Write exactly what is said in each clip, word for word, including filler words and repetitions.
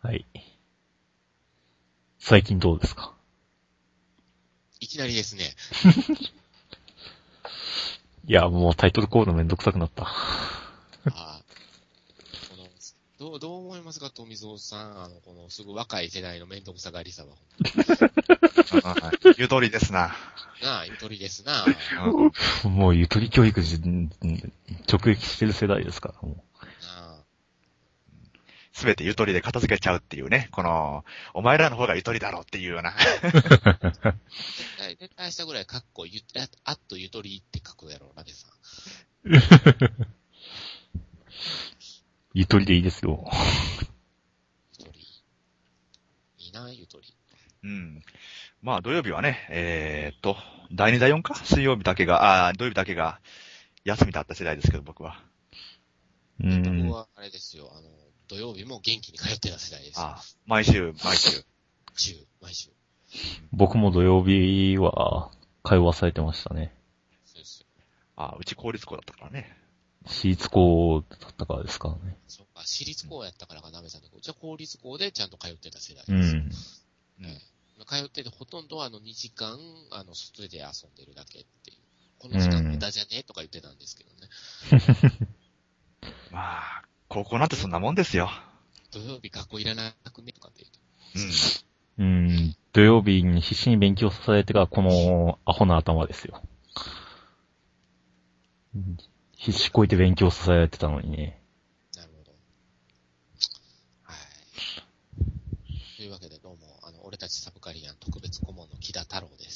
はい。最近どうですか？ いきなりですね。 いや、もうタイトルコールめんどくさくなった。 あこのどう、どう思いますか、富蔵さん。あの、この、すぐ若い世代のめんどくさがりさは。 ゆとりですな。 なあ、ゆとりですな。 うん、もうゆとり教育じ直撃してる世代ですから、もう。 すべてゆとりで片付けちゃうっていうね、この、お前らの方がゆとりだろうっていうような。 絶対、絶対したぐらい、かっこゆ、あっとゆとりって書くやろうな、でさ。 ゆとりでいいですよ。 ゆとり。いいな、ゆとり。 うん。まあ土曜日はね、えーっと、だいにだよんか水曜日だけが、あ土曜日だけが休みだった世代ですけど、僕は。 うーん。 僕は、あれですよ、あの、土曜日も元気に通ってた世代です。 ああ、毎週、毎週。 週、毎週。 僕も土曜日は通わされてましたね。 そうですよ。 ああ、うち公立校だったからね。 私立校だったからですからね。 そうか、私立校やったからかなめさんの子。じゃあ公立校でちゃんと通ってた世代うです。 ん。 うん。 通っててほとんどあのにじかん、あの、外で遊んでるだけっていう。この時間無駄じゃねとか言ってたんですけどね。 まあ、高校なんてそんなもんですよ。 土曜日学校いらなくねとかってうん。 うん。土曜日に必死に勉強されてからこのアホな頭ですよ。必死こいて勉強させられてたのにね。 なるほど。はい。というわけでどうも、あの、俺たちサブカリアン特別顧問の木田太郎です。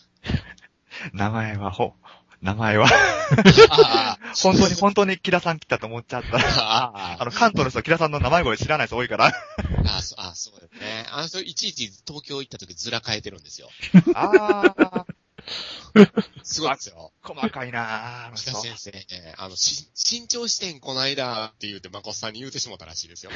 名前は、ほ、名前はああ、 本当に本当に木田さん来たと思っちゃったら、 ああの、関東の人木田さんの名前声知らない人多いから。 あ、そあそうよね。あの人、いちいち東京行った時ずら変えてるんですよ。 ああ、 すごいですよ。 細かいなぁ、あの人。 木田先生ね、あの、し、新潮支店こないだって言うて、まこっさんに言うてしもたらしいですよ。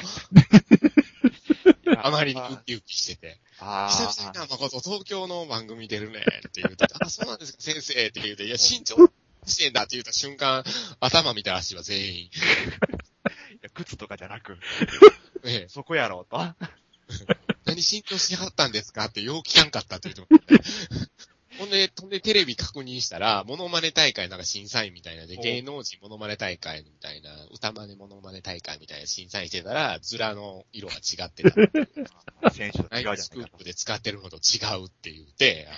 あまりにウキウキしてて。 あ久々にな、まこと東京の番組出るねって言うて、あ、そうなんですか、先生って言うて、いや、新潮支店だって言った瞬間、頭見たらしいわ、全員。 いや靴とかじゃなく、 ええ、 そこやろうと。 何新潮しはったんですかってよう聞かんかったって言ってましたね。ほんで、ほんでテレビ確認したら、モノマネ大会なんか審査員みたいなで、芸能人モノマネ大会みたいな、歌マネモノマネ大会みたいな審査員してたら、ズラの色が違ってた。 選手とナイ違うじゃないかトスクープで使ってるのと違うって言って、あ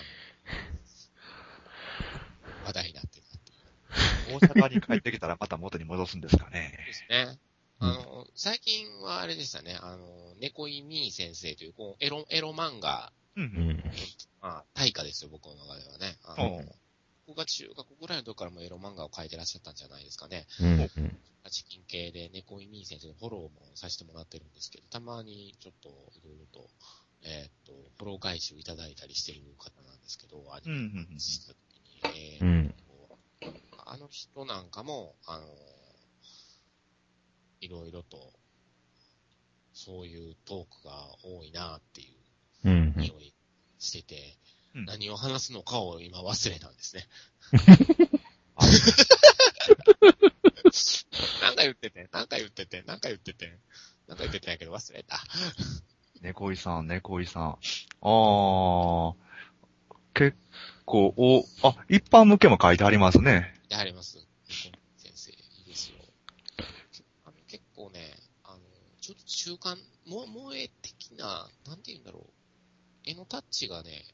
の、話題になってたっていう。 大阪に帰ってきたらまた元に戻すんですかね。 ですね。あの、最近はあれでしたね、あの、猫井みー先生という、こう、エロ、エロ漫画、 うんう。 うんん。 まあ、大家ですよ、僕の中ではね。あうんの、僕が中学ぐらいの時からもエロ漫画を描いてらっしゃったんじゃないですかね。 うん。うん。 チキン系で猫井みー先生のフォローもさせてもらってるんですけど、たまにちょっといろいろと、えーっと、フォロー返しをいただいたりしてる方なんですけど、アニうんうんメした時に、えーうん。 あの人なんかも、あの、いろいろと、そういうトークが多いなっていううん。 匂いしてて、 うん何を話すのかを今忘れたんですね。なんか言ってて、なんか言ってて、なんか言ってて、なんか言ってたんやけど忘れた。 猫井さん、猫井さん。あー、結構、お、あ、一般向けも書いてありますね。 であります。先生、いいですよ。あの結構ね、あの、ちょっと中間、も、萌え的な、なんて言うんだろう。絵のタッチがね、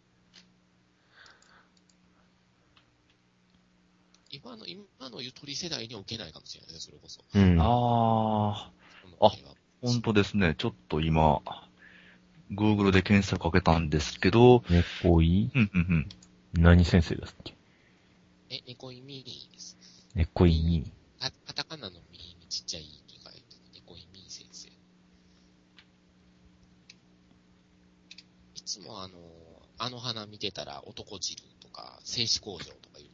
今の、今のゆとり世代には受けないかもしれないです、それこそ。 うん。 あー、あ、本当ですね。ちょっと今、Google で検索かけたんですけど、 猫井うんうんうん。 何先生ですっけ？ え、猫井みーです。 猫井に。 カカタカナのみにちっちゃいに書いて、猫井みー先生。いつもあの、あの花見てたら男汁とか、精子工場とか言う。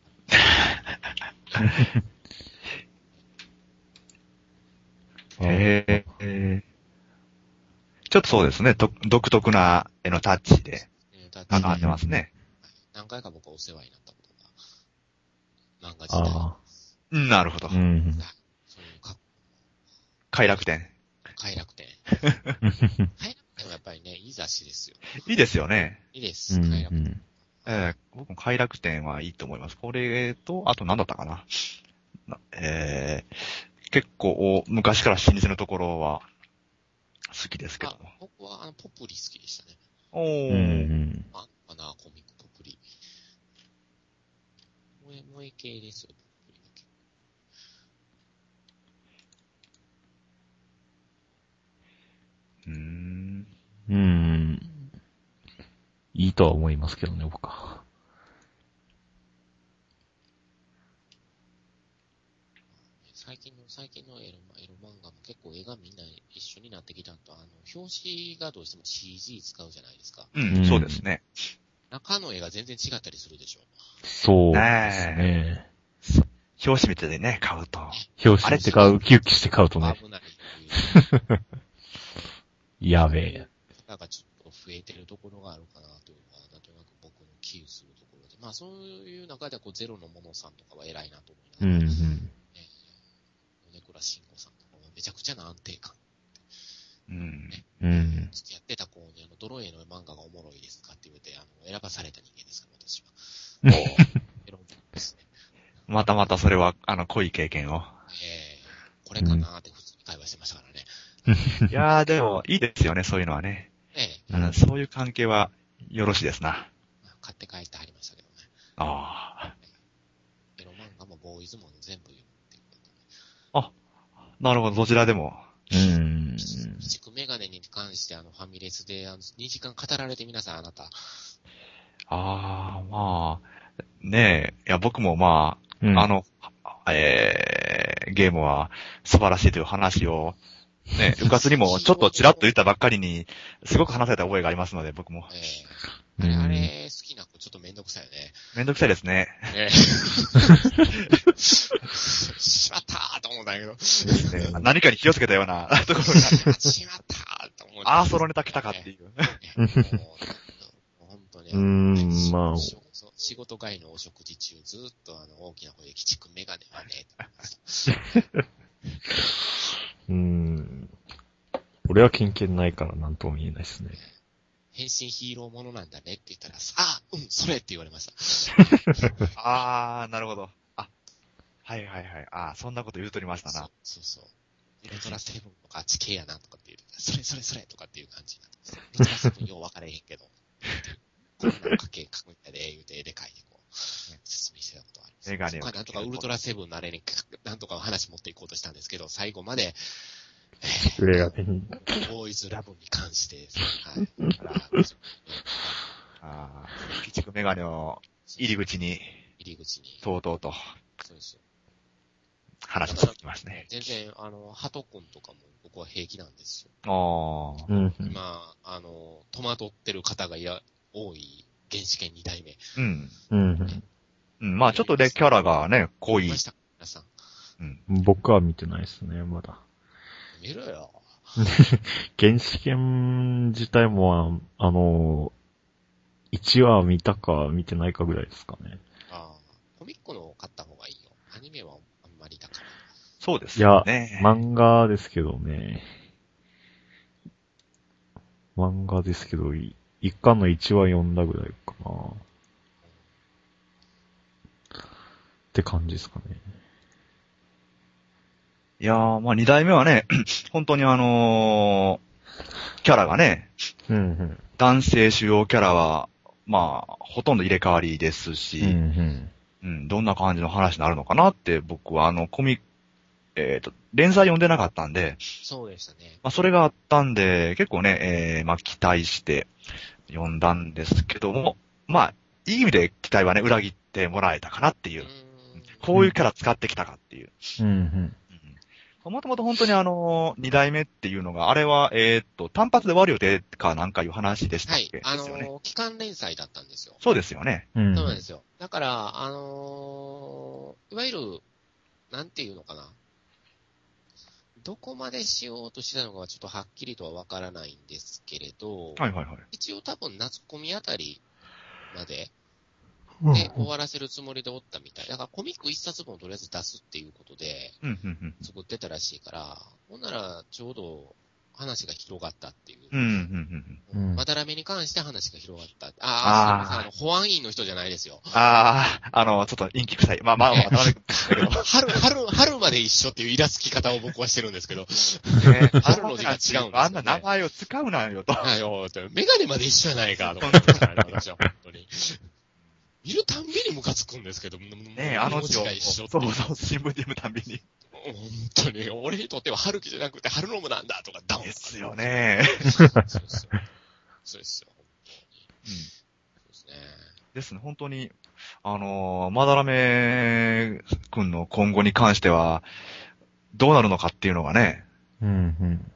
へえ。ちょっとそうですね。と独特な絵のタッチでえーだって関わってますね。 何回か僕はお世話になったことが、漫画自体。 あうん、なるほど。 あ。うん。 そういうか快楽天。 快楽天。快楽でもやっぱりね、いい雑誌ですよ。 いいですよね。 いいでうす。 ん、 快楽うん。 えー、僕も快楽天はいいと思います。これと、あと何だったかな。なえー、結構昔から老舗のところは好きですけどあも。、 僕はあの、ポプリ好きでしたね。 おうん、うー。 ん。 あ、かな、コミックポプリ。萌え、萌え系ですよ、ポプリだけ。 うーん。 うん。いいとは思いますけどね、僕は。 最近の、最近のエロエロ漫画も結構絵がみんな一緒になってきたと、あの、表紙がどうしても シージー 使うじゃないですか。 う、 うんんそうですね。 中の絵が全然違ったりするでしょ。 そうですね。 表紙見てね、買うと。 表紙ってか、ウキウキして買うとね。 危ないっていう。 やべえ。 方がちょっと増えてるところがあるかなというのは、なんとなく僕の危惧するところで。まあそういう中ではこうゼロのものさんとかは偉いなと思いながら、 うん、うん。 えー、米倉慎吾さんとかもめちゃくちゃな安定感。 うん。 うん。 付き合ってた子にあの、ドロエの漫画がおもろいですかって言われて、あの、選ばされた人間ですから、私は。エロですね。 またまたそれは、あの、濃い経験を。 えー、これかなーって普通に会話してましたからね。 いやー、でも、いいですよね、そういうのはね。 ええあの、そういう関係は、よろしいですな。 まあ買って帰ってはりましたけどね。 あエロ漫画もボーイズも全部読むっていうことで。 あ。なるほど、どちらでも。 うん。 鬼畜メガネに関してあのファミレスであのにじかん語られてみなさい、あなた。 ああ、まあ、ねえ、いや、僕もまあ、 うんあの、えー、ゲームは素晴らしいという話を、ね、部活にもちょっとちらっと言ったばっかりに、すごく話された覚えがありますので、僕も。 ええあれ、 うんあれ、好きな子ちょっとめんどくさいよね。 めんどくさいですね。 ええしまったーと思うんだけど。 ね何かに気をつけたようなところが。 しまったーと思うんだけど。 ああ、そのネタ来たかっていう。 もう本当にうーん、まあ、 仕事仕事帰りのお食事中、ずっとあの、大きな声で、鬼畜メガネはね、 うーん。俺は経験ないからなんとも言えないですね。 変身ヒーローものなんだねって言ったら、あ、うん、それって言われました。 ああ、なるほど。あ、はいはいはい。ああ、そんなこと言うとりましたそうな。 そうそう。ウルトラセブンとか地形やなとかって言うて、それそれそれとかっていう感じになってます。ウルトラセブンよう分かれへんけど、こんなんかけ書くみたいで、言うて絵で描いてこう、説明してたことがあります。 メガネをそこはなんとかウルトラセブンのあれに、なんとか話持っていこうとしたんですけど、最後まで、 それが手に。 ボーイズラブに関してですね、はい。だからああ、鬼畜メガネを入り口に、 入り口に。 とうとうとそうですよ。 話してきますね。 全然、あの、ハト君とかも僕は平気なんですよ。 ああ、 うん。 今、あの、戸惑ってる方がいや、多い原始圏に代目。 うん。 うん。 うん、まあちょっとね、キャラがね、濃い見ま。した皆さん。 うん。 僕は見てないですね、まだ。 見ろよ。 原始圏自体も、あの、いちわ見たか見てないかぐらいですかね。 ああ、コミックのを買った方がいいよ。アニメはあんまりだから。 そうですいやよ、ね。 漫画ですけどね。漫画ですけど、い一巻のいちわ読んだぐらいかな。って感じですかね。 いやー、まあ二代目はね、本当にあのー、キャラがね、 うんうん。 男性主要キャラは、まあ、ほとんど入れ替わりですし、 うんうん。 うん、どんな感じの話になるのかなって僕はあのコミック、えっ、と、連載読んでなかったんで、 そうでしたね。 まあそれがあったんで、結構ね、えー、まあ期待して読んだんですけども、まあ、いい意味で期待はね、裏切ってもらえたかなっていうう、 ーん。 こういうキャラ使ってきたかっていう。 うんうん。 うんもともと本当にあの、二代目っていうのが、あれは、えーっと、単発で終わる予定かなんかいう話でしたっけ、。 はいあですよね。 のー、期間連載だったんですよ。 そうですよね。 うん。 そうなんですよ。だから、あのー、いわゆる、なんていうのかな。どこまでしようとしてたのかはちょっとはっきりとはわからないんですけれど、 はいはいはい。 一応多分夏コミあたりまでうんで終わらせるつもりでおったみたい。だからコミック一冊分とりあえず出すっていうことでうん、うん、うん。 作ってたらしいから、ほんならちょうど話が広がったっていう。 うん、うん、うん。 うんまだらめに関して話が広がった。ああーあ、すいません。あの、保安員の人じゃないですよ。 ああ、あの、ちょっと陰気臭い。まあまあ、まあ、ダメだけど。 春、春、春まで一緒っていうイラつき方を僕はしてるんですけど。 ね、 春の字が違うんですよねあんな名前を使うなよと。 はいよ、メガネまで一緒やないか、と思ってましたね、私は本当に。見るたんびにムカつくんですけど、ねねあの字を。 が一緒ってそうそう、新聞で読むたんびに。 本当に、俺にとっては春樹じゃなくて春ノムなんだとか、ダウン。 ですよね。 そうですよ。そうですよ、本当に。 うん。 そうですね。 ですね、本当に、あのー、まだらめくんの今後に関しては、どうなるのかっていうのがね、 うんうん。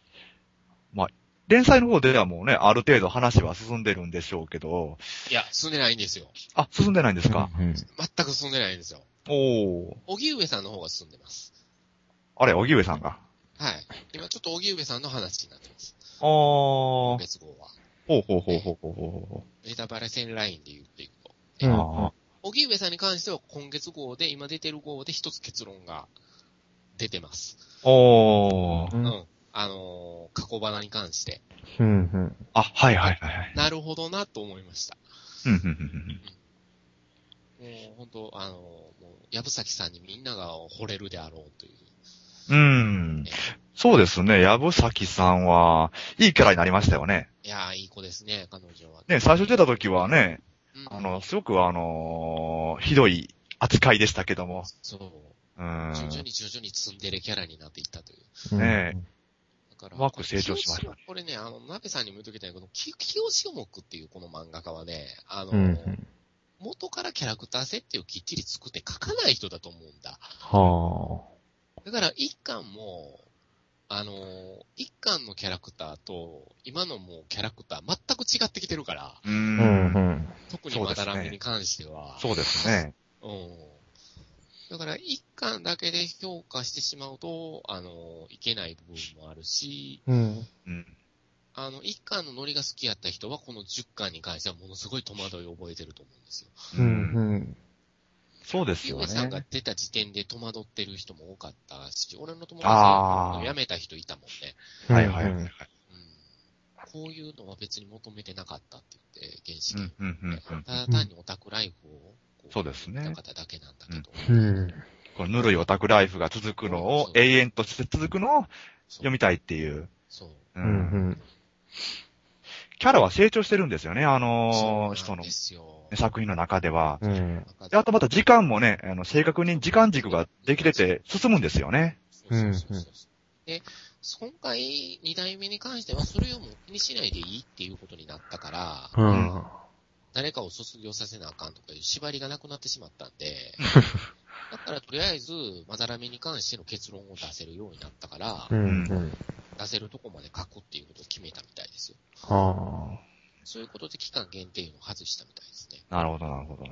連載の方ではもうね、ある程度話は進んでるんでしょうけど、 いや、進んでないんですよ。 あ、進んでないんですか。 うん全く進んでないんですよ。 おー。 荻上さんの方が進んでます。 あれ、荻上さんが。 はい。今ちょっと荻上さんの話になってます。 あー。 今月号は。 ほうほうほうほうほうほネタバレ線ラインで言っていくと。 う。 うんあ荻上さんに関しては今月号で、今出てる号で一つ結論が出てます。 ー。おー。 うん。 うんあのー、過去花に関して。 うんうん。 あ、はいはいはいはい。 なるほどなと思いました。 うん、うん、うん、 もう本当、あのー、もう、矢吹さんにみんなが惚れるであろうという。 うん。うん。そうですね、矢吹さんは、いいキャラになりましたよね。 いやー、いい子ですね、彼女は。 ね、最初出た時はね、 うん、 あの、すごくあのーひどい扱いでしたけども。 そう。 うん。 徐々に徐々にツンデレキャラになっていったという。 ねだから、 うまく成長しましたねこれね、あの、鍋さんにも言っときたいけど、き清志目っていうこの漫画家はね、あの、 うんうん。 元からキャラクター設定をきっちり作って書かない人だと思うんだ。 はだから一巻も、あの、一巻のキャラクターと、今のもうキャラクター全く違ってきてるから、 う。 あ。うんんうん。 特にまだらめに関しては。 そうですね。 うん。だから一巻だけで評価してしまうと、あの、いけない部分もあるし、 うん。 うん。 あの、一巻のノリが好きやった人は、この十巻に関してはものすごい戸惑いを覚えてると思うんですよ。 うんうん。 そうですよゆうえさんがね。 出た時点で戸惑ってる人も多かったし、俺の友あー達で辞めた人いたもんね。 はいはいはいはい。 うん。こういうのは別に求めてなかったって言って、原始うん、うん、うんうん。 ただ単にオタクライフを、こそうですね見た方だけなんだけど。 うん。 このぬるいオタクライフが続くのを、永遠として続くのを読みたいっていう。 そう。 ううんうん。 キャラは成長してるんですよね、あそうのー人のなんですよ。 作品の中では。 うん。 で、あとまた時間もね、あの、正確に時間軸ができてて進むんですよね。 そうそうそうそう。で、今回、二代目に関しては、それをもう気にしないでいいっていうことになったから、 うん。 誰かを卒業させなあかんとかいう縛りがなくなってしまったんで、だからとりあえず、まだらめに関しての結論を出せるようになったから、 うんうん。 出せるとこまで書くっていうことを決めたみたいですよ。 はそういうことで期間限定を外したみたいですね。 なるほど、なるほど。うーと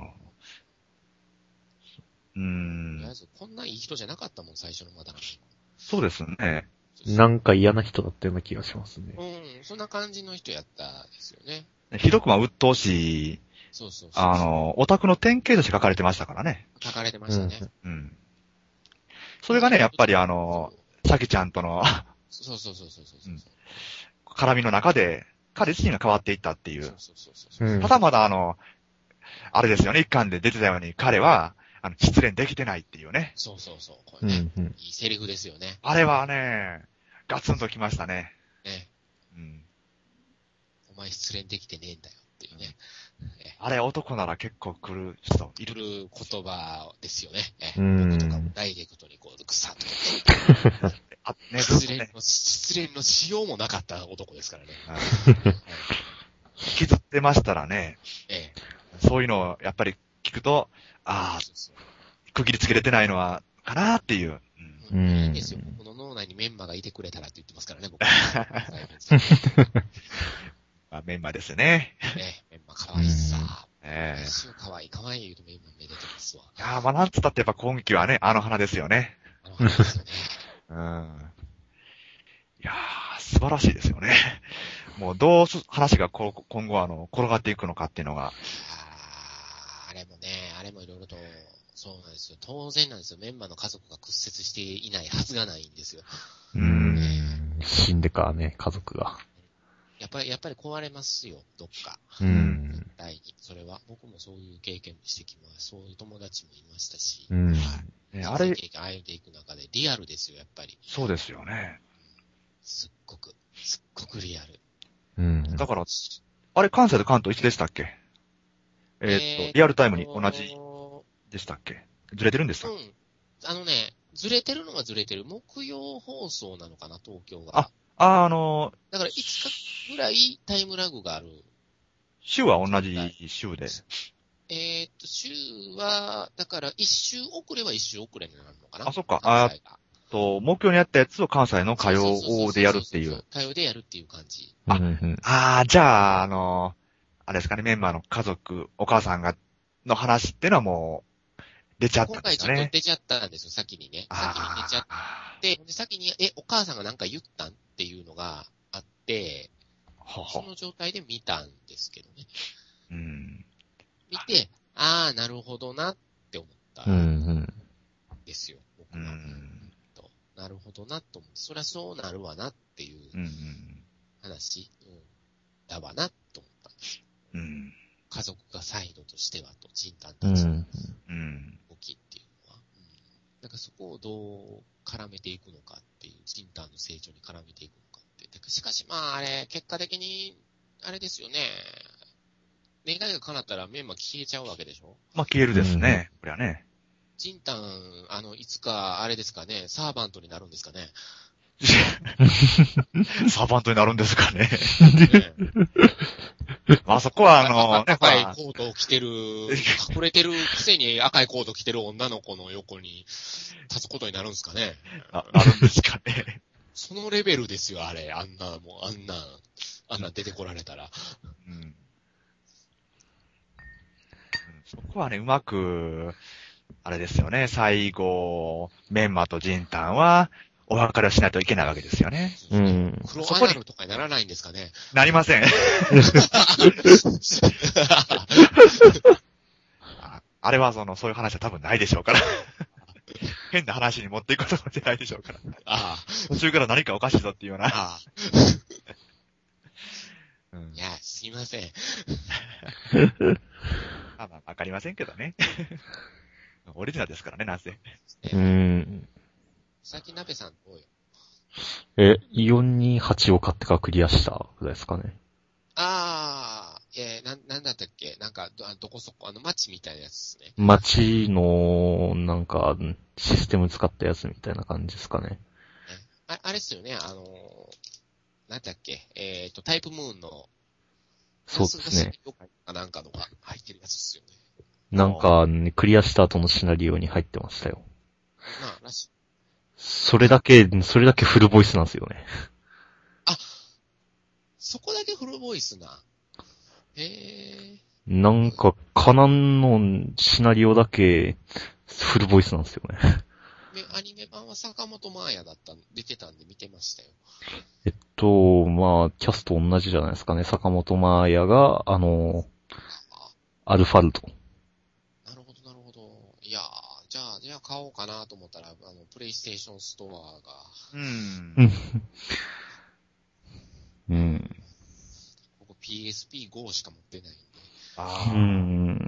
りんあえ。ず、こんないい人じゃなかったもん、最初のまだらそうですね。 あ。なんか嫌な人だったような気がしますね。 うん、そんな感じの人やったですよね。 ひどくまあ、鬱陶しい、 そうそうそう。 あの、オタクの典型として書かれてましたからね。 書かれてましたね。 うん。それがね、やっぱりあの、さきちゃんとのそうそうそうそうそうそう。 うん絡みの中で、彼自身が変わっていったっていう。 そうそうそうそう。 うんただまだあの、あれですよね、一巻で出てたように、彼は、あの、失恋できてないっていうね。 そうそうそう。これね、 うんうん。 いいセリフですよね。 あれはね、ガツンときましたね。 ね。 うん。 お前失恋できてねえんだよっていうね。えあれ男なら結構来る人いいるる。 言葉ですよね。えうん僕とかもダイレクトにこう、くさっと。 あ、ね、ずっとね、 失恋の、失恋のしようもなかった男ですからね。 はいはい引きずってましたらね、 ええ。 そういうのをやっぱり聞くと、ああ、 そうそう区切りつけれてないのは、かなっていう。うんうんうんいいんですよ。僕の脳内にメンマがいてくれたらって言ってますからね、僕。 まあ、メンバーですよね。 ね、メンマ可愛いさ。 ええ毎週可愛い可愛い言うとメンマめでてますわ。 いやーまあなんつったってやっぱ今季はね、あの花ですよね。 あの話ですよね。 うん。いやー、素晴らしいですよね。もうどうす、話がこう今後あの、転がっていくのかっていうのが。 あーあれもね、あれもいろいろと、そうなんですよ。当然なんですよ。メンバーの家族が屈折していないはずがないんですよ。 うん。 ね死んでからね、家族が。 やっぱり、やっぱり壊れますよ、どっか。 うん。 絶対に。それは、僕もそういう経験してきます。そういう友達もいましたし。 うん。 はい。 ね、あれ、 経験歩んでいく中で、リアルですよ、やっぱり。 そうですよね。 すっごく、すっごくリアル。 うん。 だから、あれ、関西と関東一緒でしたっけ？えーっと、 えーっとリアルタイムに同じでしたっけ？ずれてるんでしたっけ？ うん。あのね、ずれてるのはずれてる。木曜放送なのかな、東京が。 あ、あ、あの、 だからいつかぐらいタイムラグがある。 週は同じ週で。 えーっと、週は、だから一週遅れは一週遅れになるのかな。 あ、そっか。 関西が。 と、木曜にやったやつを関西の火曜でやるっていう。 火曜でやるっていう感じ。 あ、うんうん、 ああ、じゃあ、あの、あれですかね、メンバーの家族、お母さんが、の話っていうのはもう、出ちゃったん今ですかね。 回ちょっと出ちゃったんですよ、先にね。先に出ちゃって、で先に、え、お母さんがなんか言ったんっていうのがあって、 ははその状態で見たんですけどね。 うん。 見て、ああ、なるほどなって思ったうんうんんですよ、僕は。 うんとなるほどなと思って、そりゃそうなるわなっていううんうん話、うん、だわなと思ったんです。 うん家族がサイドとしてはと、ジンタンうん。 たちのうん動きっていうのは、うん、なんかそこをどう絡めていくのかっていう、ジンタンの成長に絡めていくのかって。でしかしまああれ、結果的に、あれですよね。願いが叶ったらメンマ消えちゃうわけでしょ？ まあ消えるですね。これはね。 ジンタン、あの、いつか、あれですかね、サーバントになるんですかね。 サーバントになるんですかね。 ねまあそこはあの、ね、 赤いコートを着てる、隠れてるくせに赤いコート着てる女の子の横に立つことになるんですかね。 あ、なるんですかね。 そのレベルですよ、あれ。あんな、もう、あんな、あんな出てこられたら。 うん、そこはね、うまく、あれですよね、最後、メンマとジンタンは、お別れをしないといけないわけですよね。 うん。 黒アナルとかにならないんですかね。 なりません。あ, あれはその、そういう話は多分ないでしょうから。変な話に持っていくこともじゃないでしょうから。 ああ。 途中から何かおかしいぞっていうような。 ああ。 うん、 いや、すいません。 まあまあ、わかりませんけどね。オリジナルですからね、なぜ。 うん。 さっき鍋さんどうよ。 え、よんにはちを買ってからクリアしたぐらいですかね。 ああ、えー、なん、なんだったっけなんか、ど、どこそこ、あの、街みたいなやつですね。 街の、なんか、システム使ったやつみたいな感じですかね。 ねああれっすよね、あのー、なんだっけえっ、ー、と、タイプムーンの、 そうですね。 かなんかのが入ってるやつですよね。 なんか、ね、クリアした後のシナリオに入ってましたよ。 なあ、らしい。 それだけ、それだけフルボイスなんですよね。 あ、そこだけフルボイスな。へえ。 なんか、カナンのシナリオだけ、フルボイスなんですよね。 で、アニメ版は坂本真綾だったん、出てたんで見てましたよ。 えっと、まあ、キャスト同じじゃないですかね。坂本真綾が、あの、アルファルト。 なるほど、なるほど。いやー、じゃあ、じゃあ買おうかなと思ったら、あの、プレイステーションストアが。 うん。 うん。 僕 ピーエスピーゴー しか持ってないんで。 ああ。 うん。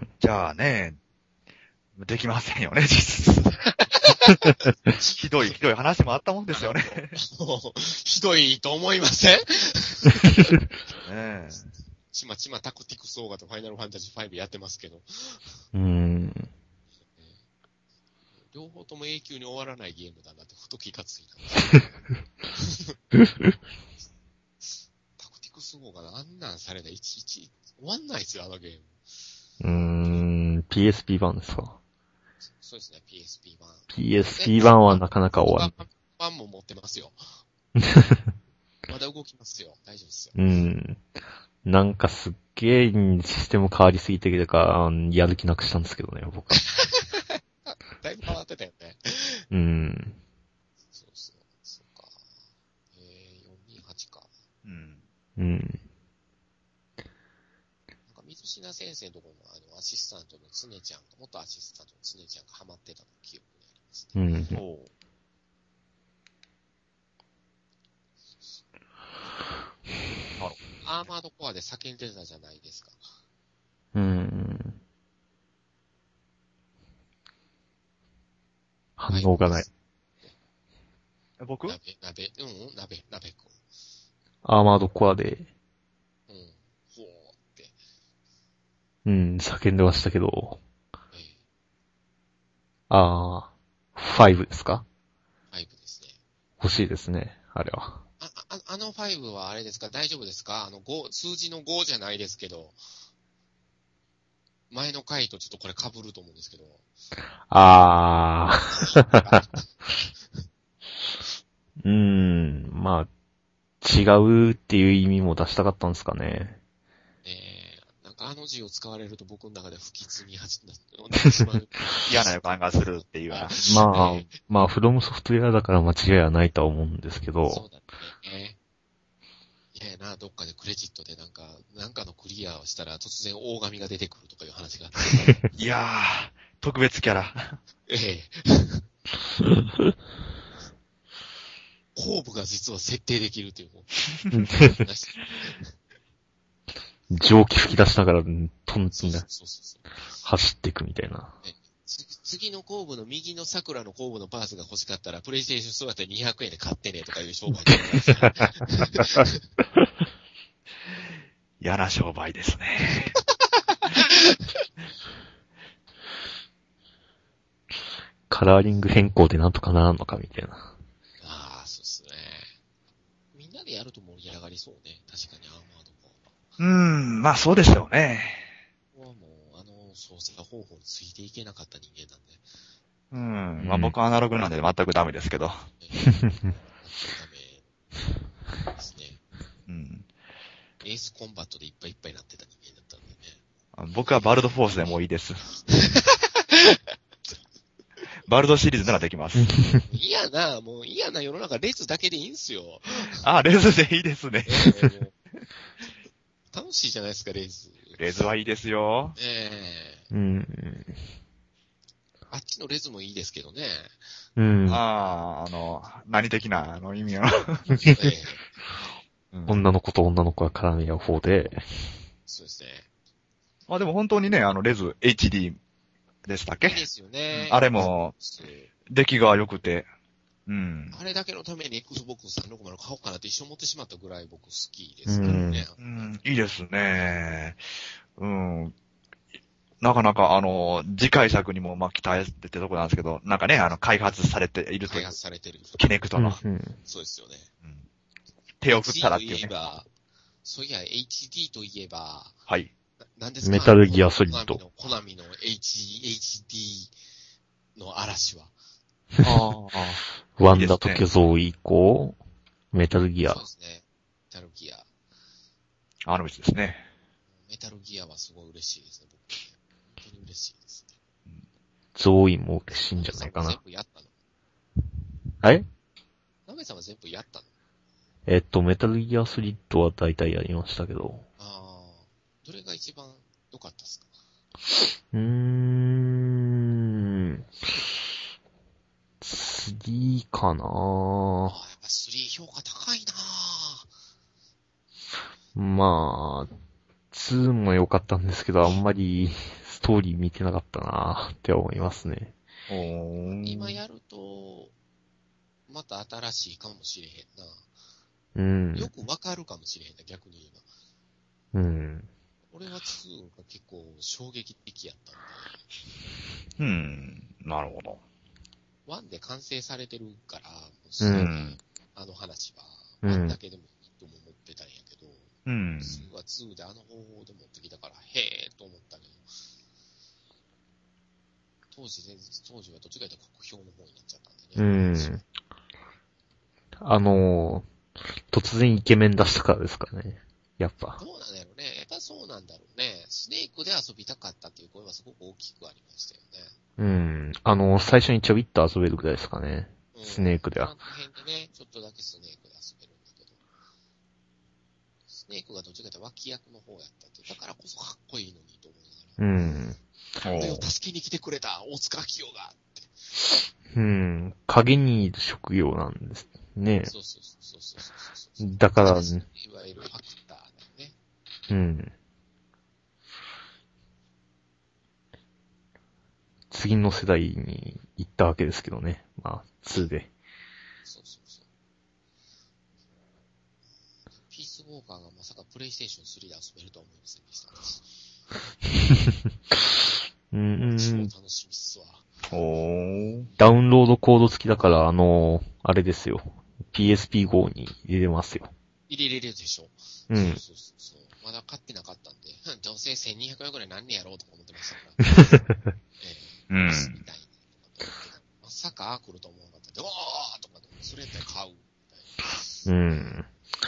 じゃあね、できませんよね、実質。ひどい、ひどい話もあったもんですよね。 ひどいと思いませんねえ。 ちまちまタクティクスオーガとファイナルファンタジーファイブやってますけど。 うん。 両方とも永久に終わらないゲームだなってふと気がついた。タクティクスオーガのあんなんされない。いちいち終わんないですよ、あのゲーム。 うーん、ピーエスピー 版ですか。 そうですね、ピーエスピー 版。 ピーエスピー 版はなかなか終わる。 版も持ってますよ。まだ動きますよ。大丈夫ですよ。 うん。なんかすっげえシステム変わりすぎてるから、やる気なくしたんですけどね、僕。 だいぶ変わってたよね。 うん。 そうそう。そうか。えー、よんにはちか。 うん。 うん。 なんか水品先生のところのあの、アシスタントのつねちゃんが、元アシスタントのつねちゃんがハマってたの記憶にありますね。 うん。 おう。 アーマードコアで叫んでたじゃないですか。 うーん。反応がない。 僕鍋、鍋、うん、鍋、鍋くん。 アーマードコアで、 うん。ほーって。 うん、叫んでましたけど、 ええあー、ファイブですか？ ファイブですね。 欲しいですね、あれは。 あ、あ、あのファイブはあれですか？大丈夫ですか？あのご、数字のごじゃないですけど、前の回とちょっとこれ被ると思うんですけど。 あー。うーん、まあ、違うっていう意味も出したかったんですかね。 えー、なんかあの字を使われると僕の中で不吉に始なってしまう。 嫌な予感がするっていうような。 まあ、 えまあ、フロムソフトウェアだから間違いはないとは思うんですけー、そどう、だね。いややな、どっかでクレジットでなんか、なんかのクリアをしたら突然大神が出てくるとかいう話があって。 いやー、特別キャラ。 ええ後部が実は設定できるというもう。 蒸気吹き出しながら、トントンそうがそうそうそう。 走っていくみたいな。 つ次の後部の右の桜の後部のパーツが欲しかったら、プレイステーションストアでにひゃくえんで買ってねとかいう商売で嫌な商売ですね。 カラーリング変更でなんとかならんのかみたいな。 ああ、そうっすね。みんなでやると盛り上がりそうね。確かにアーマードコうーん、まあそうでしょうね。 アは。もう、あの操作方法についていけなかった人間なんで。 うん、 うんまあ僕はアナログなんで全くダメですけど。 ね、ダメですね。 うん、 エースコンバットでいっぱいいっぱいになってた人間だったんでね。 僕はバルドフォースでもういいです。バルドシリーズならできます。 嫌な、もう嫌な世の中列だけでいいんすよ。 あ、レーズでいいですね。 えーもう楽しいじゃないですか、レーズ。 レーズはいいですよ。 ええうん。 あっちのレズもいいですけどね。 うん。 ああ、あの、何的な、あの意味を。 ええうん女の子と女の子が絡み合う方で、 そうですね。 まあでも本当にね、あの、レズ エイチディー でしたっけいいですよね。 あれも、 そう出来が良くて、うん。 あれだけのために Xbox さんろくまる買おうかなって一生思ってしまったぐらい僕好きですからね。 うん、いいですね。うん。なかなか、あの、次回作にも、まあ、期待ってとこなんですけど、なんかね、あの、開発されているという、 開発されてる。 キネクトの、 うんうんそうですよね。 うん手を振ったらっていうエイチディー といえね。 ば、そういや、エイチディー といえば、 はい。 ななんですかメタルギアソリッドコナミの、コナミの H、エイチディー の嵐は。 ああ。 ワンダと巨像以降、メタルギアそう。ですね。メタルギア。 あのうちですね。 メタルギアはすごい嬉しいですね、僕ね。本当に嬉しいですね。 ゾーイも嬉しいんじゃないか全な。 部やったのはいナメさんは全部やったのえっと、メタルギアソリッドは大体やりましたけど。 ああ。どれが一番良かったですか？ うーん。スリーかなああ、やっぱスリー評価高いなぁ。 まあ、ツーも良かったんですけど、あんまりストーリー見てなかったなって思いますね。 おー今やると、また新しいかもしれへんな。 うん。 よくわかるかもしれへんな、逆にう言うな。 ん。 俺はツーが結構衝撃的やったんうで、 ん。なるほど。 ワンで完成されてるから、もううすぐん。 あの話は、 うんワンだけでもいいとも思ってたんやけど、 うん。 ツーはツーであの方法で持ってきたから、へーと思ったけど、当時全然、当時はどっちかというと国評の方になっちゃったんでうね。 ん。あのー、突然イケメン出したからですかね。やっぱ。 どうなんだろうね。やっぱそうなんだろうね。スネークで遊びたかったっていう声はすごく大きくありましたよね。 うん。あのー、最初にちょびっと遊べるくらいですかね。 うん、 スネークではあの辺でね、ちょっとだけスネークで遊べるんだけど。スネークがどっちかというと脇役の方やったって、だからこそかっこいいのにと思いながら。 うん。 俺を助けに来てくれた大塚明夫がって。 うん。影にいる職業なんですね。 そうそうそうそうそうそう。 だから、 いわゆるファクターだよね。 うん。次の世代に行ったわけですけどね。まあ、ツーで。 そうそうそう。ピースウォーカーがまさかプレイステーションスリーで遊べるとは思いませんでした。 うーん。 超楽しみっすわ。 おー。 ダウンロードコード付きだから、あのー、あれですよ。ピーエスピーゴー に入れれますよ。 入れれるでしょ。 うん。 そうそうそう。まだ買ってなかったんで、どうせせんにひゃくえんくらいなんねやろうとか思ってましたから。ええー、 うん。 みたいなとか思ってた。まさか来ると思わなかったんで、おーとかで、それやったら買う。みたいな。 うん。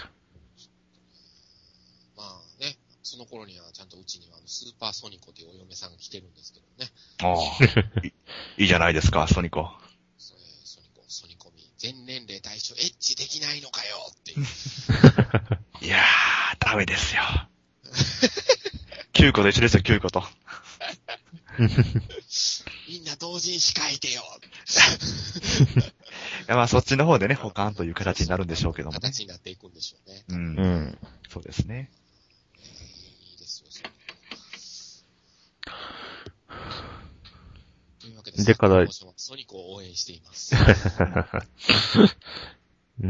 まあね、その頃にはちゃんとうちにはあのスーパーソニコというお嫁さんが来てるんですけどね。 ああ。いいいじゃないですか、ソニコ。 それソニコ、ソニコミ、全年齢対象エッチできないのかよっていう。 いやー、ダメですよ。きゅうこと一緒ですよ、きゅうこと。 みんな同人誌書いてよ。 いやまあそっちの方でね、保管という形になるんでしょうけどもね。 形になっていくんでしょうね。 うん。 うん。 そうですね。 えー、いいですよ、それ。というわけで、 でからソニコを応援しています。 うん。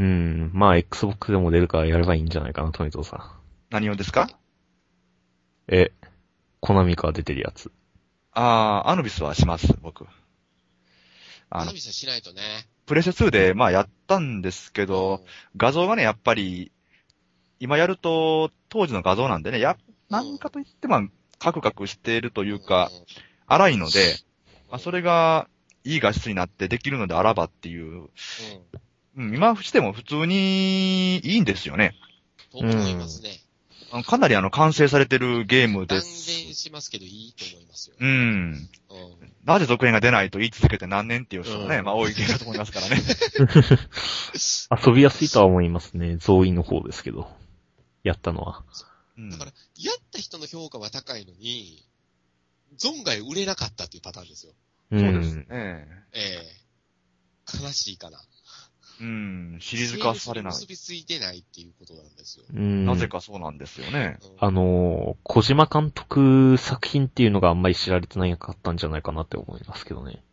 まあ、Xbox でも出るからやればいいんじゃないかな、トミトさん。 何をですか？ え、コナミから出てるやつ。 あー、アヌビスはします、僕。あのアヌビ、スしないとね。 プレステツーで、まあやったんですけど、 うん、 画像がね、やっぱり、今やると、当時の画像なんでね、や、なんかといっても、カクカクしているというか、 うん、 荒いので、まあ、それが、いい画質になってできるのであらばっていう、 うん。 うん、今しても普通にいいんですよね。 と思いますね。 あのかなりあの、完成されてるゲームで断す。 言しますけど、いいと思いますよ。 うん。 うん。 なぜ続編が出ないと言い続けて何年っていう人もね、 うんまあ多いゲームだと思いますからね。 遊びやすいとは思いますね。増員の方ですけど。やったのは。 うんだから、やった人の評価は高いのに、存外売れなかったっていうパターンですよ。 うん。 そうですね。 ええ悲しいかな。 うん。シリーズ化されない。 結びついてないっていうことなんですよ。 うん。 なぜかそうなんですよね。 うんあのー、小島監督作品っていうのがあんまり知られてなかったんじゃないかなって思いますけどね。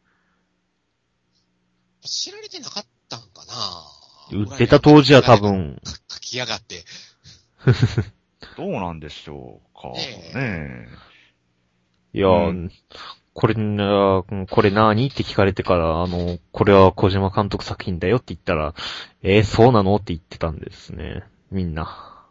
知られてなかったんかな。 売ってた当時は多分、 書きやがって。 どうなんでしょうか。 ねねいや、 うんこれな、これ何って聞かれてから、あの、これは小島監督作品だよって言ったら、えー、そうなのって言ってたんですね。みんな。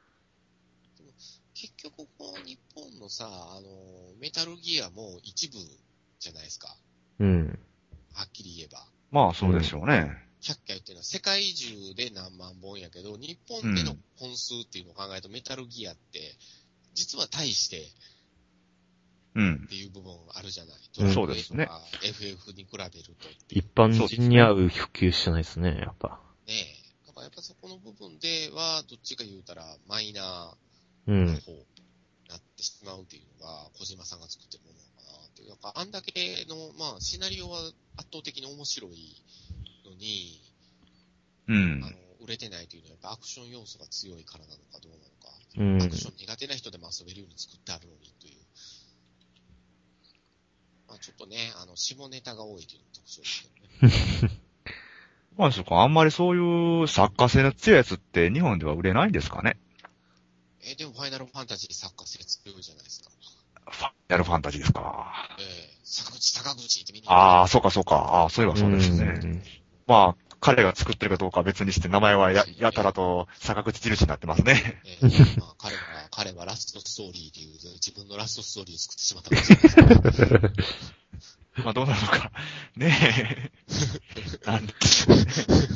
結局、この日本のさ、あの、メタルギアも一部じゃないですか。 うん。 はっきり言えば。 まあそうでしょうね。 ひゃっかいっていうのは世界中で何万本やけど、日本での本数っていうのを考えるとメタルギアって、実は大してうんっ。ていう部分あるじゃない。 うんそうですね。 エフエフ に比べるとっていう。 一般人に合う普及してないですね、やっぱ。 ねえ。だからやっぱそこの部分では、どっちか言うたらマイナうーのん。 方になってしまうっていうのが、小島さんが作ってるものなのかなっていう。なんかあんだけの、まあ、シナリオは圧倒的に面白いのに、 うんあの、売れてないというのはやっぱアクション要素が強いからなのかどうなのか。 うんアクション苦手な人でも遊べるように作ってあるのにという。まあちょっとね、あの、下ネタが多いというのが特徴ですけどね。 まあそこあんまりそういう作家性の強いやつって日本では売れないんですかね。 えーでもファイナルファンタジー作家性強いじゃないですか。 ファイナルファンタジーですか。 ええー、坂口、坂口ってみんな。 ああ、そうかそうか。ああ、そういえばそうですね。 うんまあ、彼が作ってるかどうかは別にして名前はや、やたらと坂口印になってますね。 えー、まあ彼は、彼はラストストーリーという自分のラストストーリーを作ってしまったかもしれないですけど。 まあどうなのか。ねえ。なんでしょうね。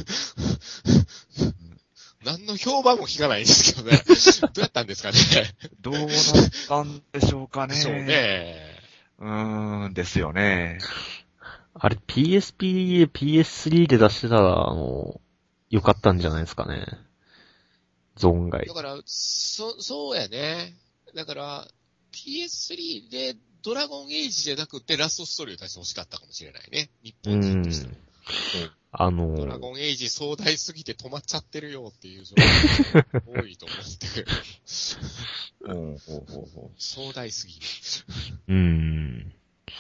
何の評判も聞かないんですけどね。どうやったんですかね。 どうなったんでしょうかね。 でしょうね。 うーん、ですよね。 あれ、ピーエスピー、ピーエススリー で出してたら、あの、よかったんじゃないですかね。存外だ。から、そ、そうやね。だから、ピーエススリー でドラゴンエイジじゃなくてラストストーリーを出してほしかったかもしれないね。日う本人としてんは。。 あの、 ドラゴンエイジ壮大すぎて止まっちゃってるよっていう状況が多いと思って。 ほうほうほうほ壮大すぎる。 うーん。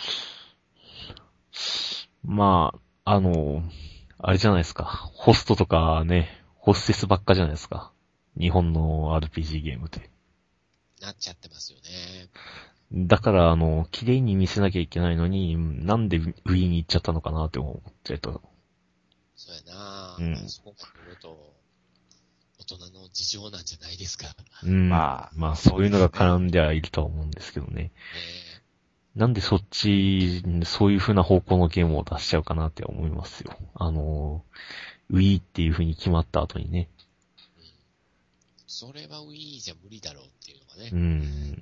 まあ、あの、あれじゃないですか。ホストとかね、ホステスばっかじゃないですか。日本の アールピージー ゲームって。 なっちゃってますよね。 だから、あの、綺麗に見せなきゃいけないのに、なんでウィーに行っちゃったのかなって思っちゃうと。 そうやな、 うんまあ、そこが来ると、大人の事情なんじゃないですか。 うん。 まあまあ、そういうのがそうですね絡んではいるとは思うんですけどね。 ねなんでそっち、そういう風な方向のゲームを出しちゃうかなって思いますよ。あの、Wii っていう風に決まった後にね。 うん、それは Wii じゃ無理だろうっていうのがね、 うん。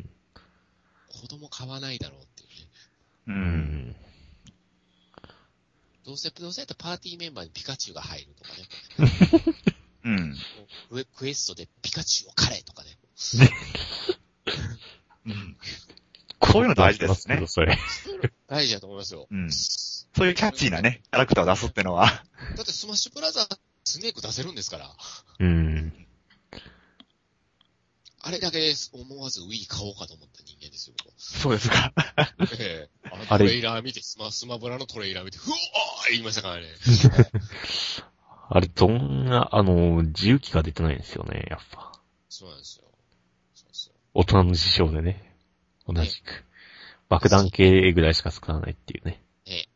子供買わないだろうっていうね。 う。 うんん。 どうせ、どうせやったらパーティーメンバーにピカチュウが入るとかね。 うん。 クエクエストでピカチュウを狩れとかね。 うんそういうの大事ですねそれ。 大事だと思いますよ。 うん。そういうキャッチーなね、キャラクターを出すってのは。 だってスマッシュブラザースネーク出せるんですから。 うん。 あれだけ思わず Wii 買おうかと思った人間ですよ。 そうですか。 ええ、あのあれトレイラー見て、スマ、スマブラのトレイラー見て、ふおー言いましたからね。 あれ、どんな、あの、自由機が出てないんですよね、やっぱ。 そうなんですよ。そうそう。 大人の事情でね。同じく。爆弾系ぐらいしか使わないっていうね。 ええ。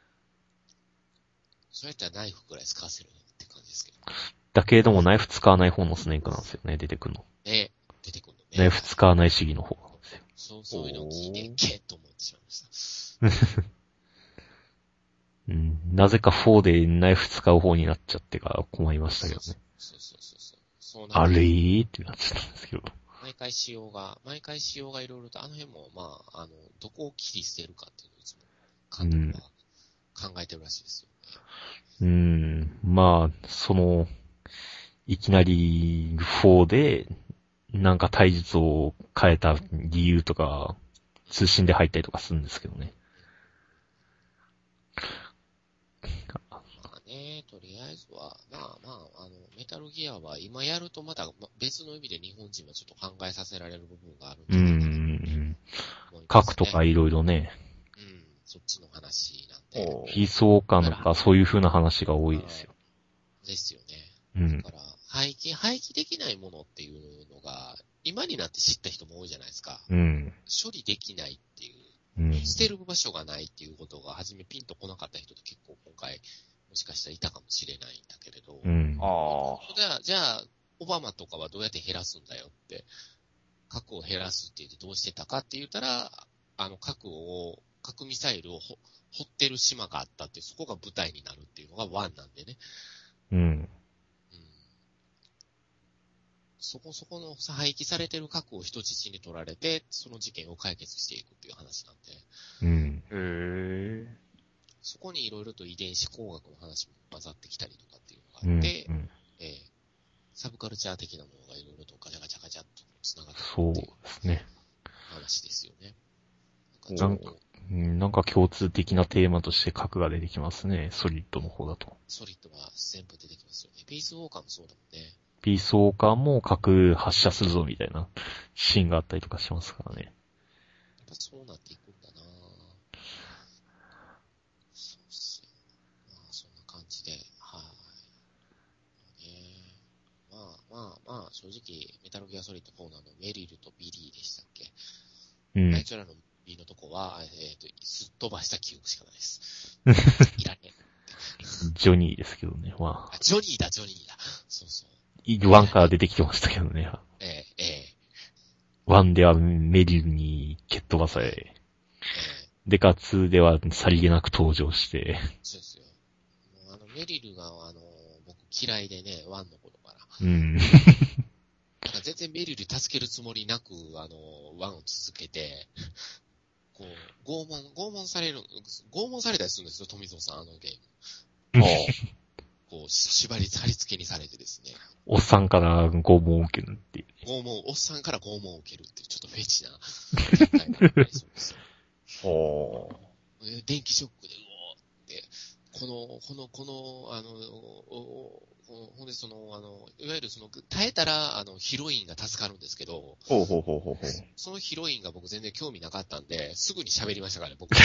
そうやったらナイフぐらい使わせるのって感じですけど。 だけれどもナイフ使わない方のスネークなんですよね、出てくるの。 ええ、出てくるのね。 ナイフ使わない主義の方なんですよ。 そう、そういうのを聞いて、けっと思ってしまいました。 うん、なぜかフォーでナイフ使う方になっちゃってから困りましたけどね。 そうそうそうそう。そうなあれんでーってなっちゃったんですけど。 毎回仕様が、毎回仕様がいろいろと、あの辺も、まあ、あの、どこを切り捨てるかっていうのをいつも監督は考えてるらしいですよね。 うーん、まあ、その、いきなりフォーで、なんか体術を変えた理由とか、通信で入ったりとかするんですけどね。 まあね、とりあえずは、まあまあ、あの、メタルギアは今やるとまた別の意味で日本人はちょっと考えさせられる部分があるんうじゃないかなとん、 思います、ね。 核とかいろいろね、 うん、そっちの話なんで。 お悲壮感とかそういう風な話が多いですよ。 ですよね。 うんだ。から、廃棄、廃棄できないものっていうのが、今になって知った人も多いじゃないですか。 うん。 処理できないっていう、 うん。 捨てる場所がないっていうことが初めピンとこなかった人って結構今回、もしかしたらいたかもしれないんだけれど。 うん。 あじゃあ、じゃあ、オバマとかはどうやって減らすんだよって、核を減らすって言ってどうしてたかって言ったら、あの核を、核ミサイルをほ掘ってる島があったって、そこが舞台になるっていうのがワンなんでね。 うん。 うんそこそこの廃棄されてる核を人質に取られて、その事件を解決していくっていう話なんで、 うん。 ー。へえ。 そこにいろいろと遺伝子工学の話も混ざってきたりとかっていうのうん。 があって、 うんえーサブカルチャー的なものがいろいろとガチャガチャガチャっと繋がってそうでくるっていうすね。 話ですよね。 なんかうんなんか共通的なテーマとして核が出てきますね。ソリッドの方だと。 ソリッドは全部出てきますよね。ピースウォーカーもそうだもんね。 ピースウォーカーも核発射するぞみたいなシーンがあったりとかしますからね。 やっぱそうなっていくんだなそうっすよ。まあそんな感じで、はい。ねまあまあまあ、正直、メタルギアソリッドフォーのあのメリルとビリーでしたっけ、 うんあい。つらの B のとこは、えっ、と、すっ飛ばした記憶しかないです。いらねえ。 ジョニーですけどね。まああ、、ジョニーだ、ジョニーだ。そうそう。 ワンから出てきてましたけどね。 ええええワンではメリルに蹴っ飛ばされ、 ええでかツーではさりげなく登場して、 そうですよ。もうあの、メリルが、あの、僕嫌いでね、ワンの頃から。 うん。 なんか全然メリル助けるつもりなく、あの、ワンを続けて、こう、拷問、拷問される、拷問されたりするんですよ、富蔵さん、あのゲーム。こう、縛り、貼り付けにされてですね。 おっさんから拷問を受けるっていう。 拷問、おっさんから拷問を受けるっていう、ちょっとフェチな展開があったりするんですよ。 ほで電気ショックで、うおーって、 この、この、この、あの、ほんでその、あの、いわゆるその、耐えたら、あの、ヒロインが助かるんですけど、 ほうほうほうほうほう。 そのヒロインが僕全然興味なかったんで、すぐに喋りましたからね、僕。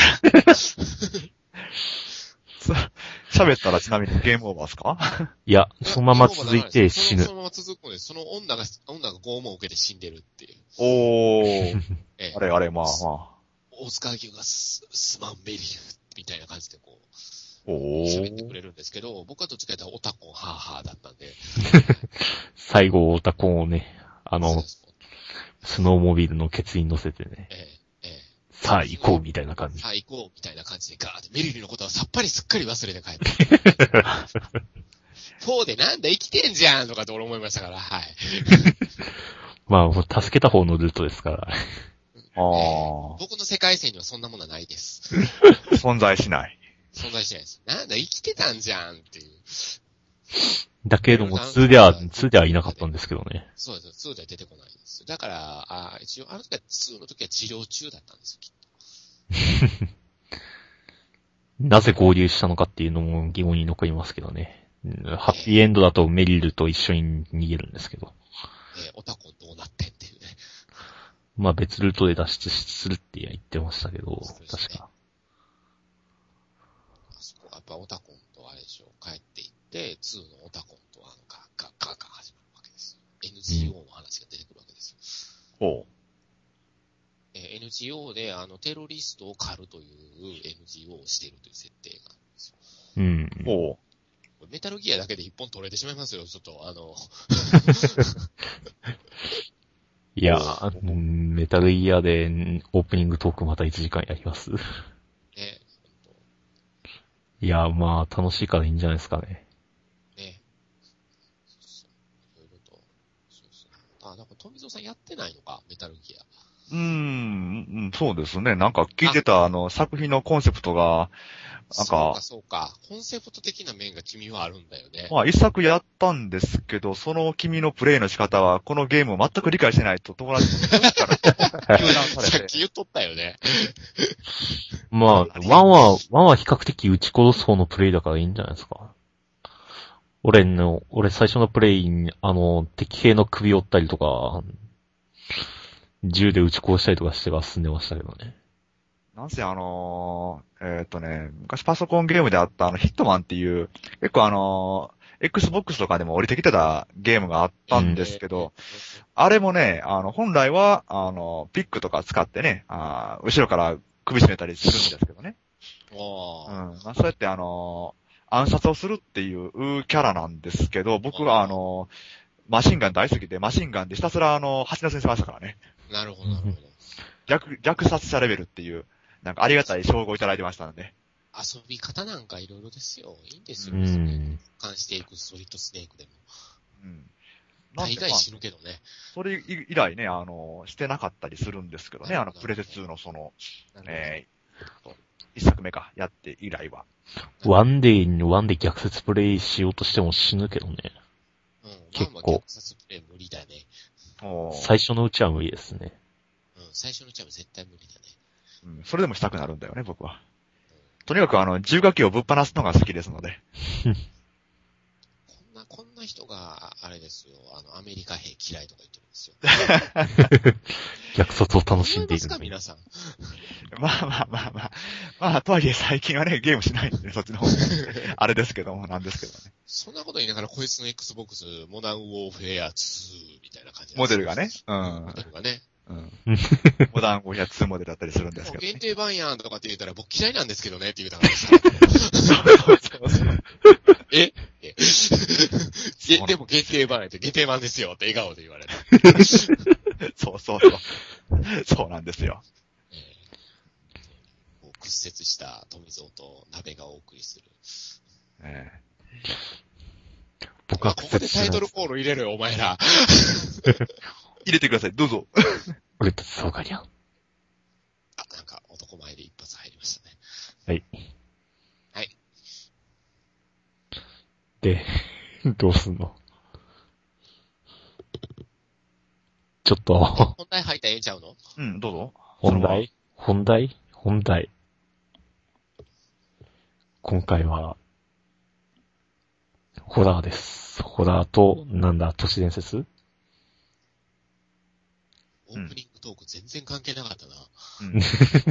喋ったらちなみにゲームオーバーですか？ いや、そのまま続いて死ぬ。 そのまま続くんです。その女が、女が拷問を受けて死んでるっていう。 おー。ええ、あれあれ、まあまあ。 大塚明夫がす、すまんメリルみたいな感じでこう、 おー。 喋ってくれるんですけど、僕はどっちかというとオタコンハーハーだったんで。 最後、オタコンをね、あの、スノーモービルのケツに乗せてね。ええさあ行こうみたいな感じ。 さあ行こうみたいな感じでガーってメリルのことはさっぱりすっかり忘れて帰って。フォーでなんだ生きてんじゃんとかって俺思いましたから、はい。 まあ、助けた方のルートですから。ああ。 僕の世界線にはそんなものはないです。 存在しない。 存在しないです。なんだ生きてたんじゃんっていう。 だけれども、ツーでは、ツーではいなかったんですけどね。 そうです。ツーでは出てこないです。だから、あ一応、あの時はツーの時は治療中だったんですよ、きっと。 なぜ合流したのかっていうのも疑問に残りますけどね。ハッピーエンドだとメリルと一緒に逃げるんですけど。 えー、オタコンどうなってっていうね。 まあ別ルートで脱出するって言ってましたけど、ね、確か。 あそこやっぱオタコンとあれでしょ、帰っていって、ツーのオタコンとあの、ガッガッガッガッ始まるわけですよ。エヌジーオー の話が出てくるわけですよ。 ほう。 えー、エヌジーオー であの、テロリストを狩るという エヌジーオー をしているという設定があるんですよ。 うん。 ほう。 メタルギアだけで一本取れてしまいますよ、ちょっと、あの。 いや、メタルギアでオープニングトークまたいちじかんやります。ね。いや、まあ、楽しいからいいんじゃないですかね。 ね。そうそう。いろいろと。そうそう。あ、なんか富蔵さんやってないのか、メタルギア。 うーん、そうですね。なんか聞いてたあの作品のコンセプトが、なんか、 そうか、そうか。コンセプト的な面が君はあるんだよね。 まあ一作やったんですけど、その君のプレイの仕方は、このゲームを全く理解してないと友達もから糾弾されて。 さっき言っとったよね。 まあ、ワンは、ワンは比較的撃ち殺す方のプレイだからいいんじゃないですか。俺の、俺最初のプレイに、あの、敵兵の首折ったりとか、銃で撃ち殺したりとかしては進んでましたけどね。 なんせあのー、えっとね、昔パソコンゲームであったあのヒットマンっていう、結構あのー、Xbox とかでも降りてきてたゲームがあったんですけど、うん、あれもね、あの、本来は、あの、ピックとか使ってね、あ後ろから首絞めたりするんですけどね。 おうん。まあ、そうやってあのー、暗殺をするっていうキャラなんですけど、僕はあのー、マシンガン大好きで、マシンガンでひたすらあの、走らせてましたからね。 なるほど、なるほど。 逆、逆殺者レベルっていう、なんかありがたい称号いただいてましたので。 遊び方なんかいろいろですよ。いいんですよ。 うん。 関していくストリートスネークでも。 うん。 大概死ぬけどね。まあ、 それ以来ね、あの、してなかったりするんですけどね、あの、プレゼツーのその、えー、一作目か、やって以来は。 ワンデーにワンで逆説プレイしようとしても死ぬけどね。 うん、 結構。 逆説プレイ無理だね。 最初のうちは無理ですね。 うん、最初のうちは絶対無理だね。 うん、それでもしたくなるんだよね、僕は。うん、とにかくあの、重火器をぶっ放すのが好きですので。 こんな、こんな人が、あれですよ、あの、アメリカ兵嫌いとか言ってるんですよ。 逆殺を楽しんでいる。 思いますか、皆さん。 まあまあまあまあ。まあ、とはいえ最近はね、ゲームしないんで、ね、そっちの方が。あれですけども、なんですけどね。 そんなこと言いながら、こいつの Xbox、モダンウォーフェアツーみたいな感じモデルがね。うん。 モデルがね。 うん。モダンごひゃくツーモデルだったりするんですけど、ね。 限定版やんとかって言ったら、僕嫌いなんですけどねって言うたからさ。そうそうそう。ええでも限定版やって、限定版ですよって笑顔で言われる。 そうそうそう。そうなんですよ。えー、屈折した富蔵と鍋がお送りする。 えー、僕はここでタイトルコール入れろよ、お前ら。 入れてください、どうぞ。 俺たちそうかりゃ。あ、 なんか男前で一発入りましたね。 はい。 はい。 で、どうすんの？ちょっと。 本題入ったらええちゃうの？ うん、どうぞ。 本題本題本題今回は、 ホラーです。ホラーと、なんだ、都市伝説？ オープニングトーク全然関係なかったな。 うん。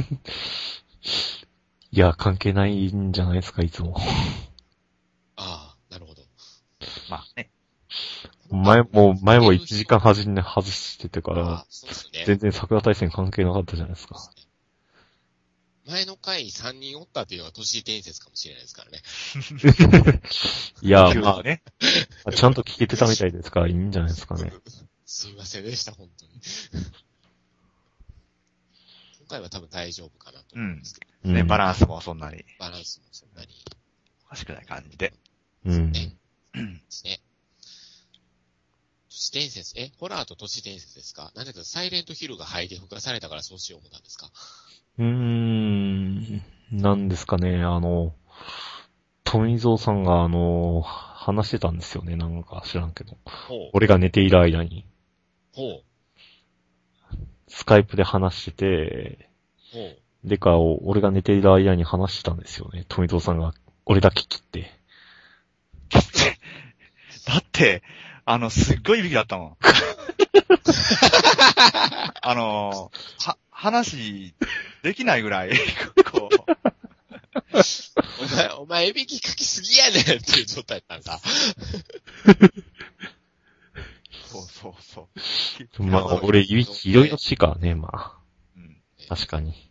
いや、関係ないんじゃないですか、いつも。 ああ、なるほど。 まあね。 前も、前もいちじかんはじめ外しててかあらあ、、そうですね。 全然桜大戦関係なかったじゃないですか。 前の回さんにんおったっていうのが都市伝説かもしれないですからね。 いや、 急まにね。 あ、ちゃんと聞けてたみたいですから、いいんじゃないですかね。 すいませんでした、本当に。今回は多分大丈夫かなと思うんですけど、 うん、 ね、バランスもそんなにバランスもそんなにおかしくない感じで。 うん。 ねですね。都市伝説、え、ホラーと都市伝説ですか？なんでかサイレントヒルがハイデフ化されたからそうしよう思ったんですか？ うーん、なんですかね、あの、富蔵さんがあの、話してたんですよね、なんか知らんけど。 ほう。 俺が寝ている間に、 ほう。 スカイプで話してて、 ほう。 でか、俺が寝ている間に話してたんですよね。富蔵さんが、俺だけ切って。 だって、あの、すっごいいびきだったもん。あの、は、話、できないぐらい、こう。 お前、お前、いびきかきすぎやねんっていう状態だったんか。 そうそうそう。 まあ、俺、いびきひどいらしいからね、まあ。 うん、 確かに。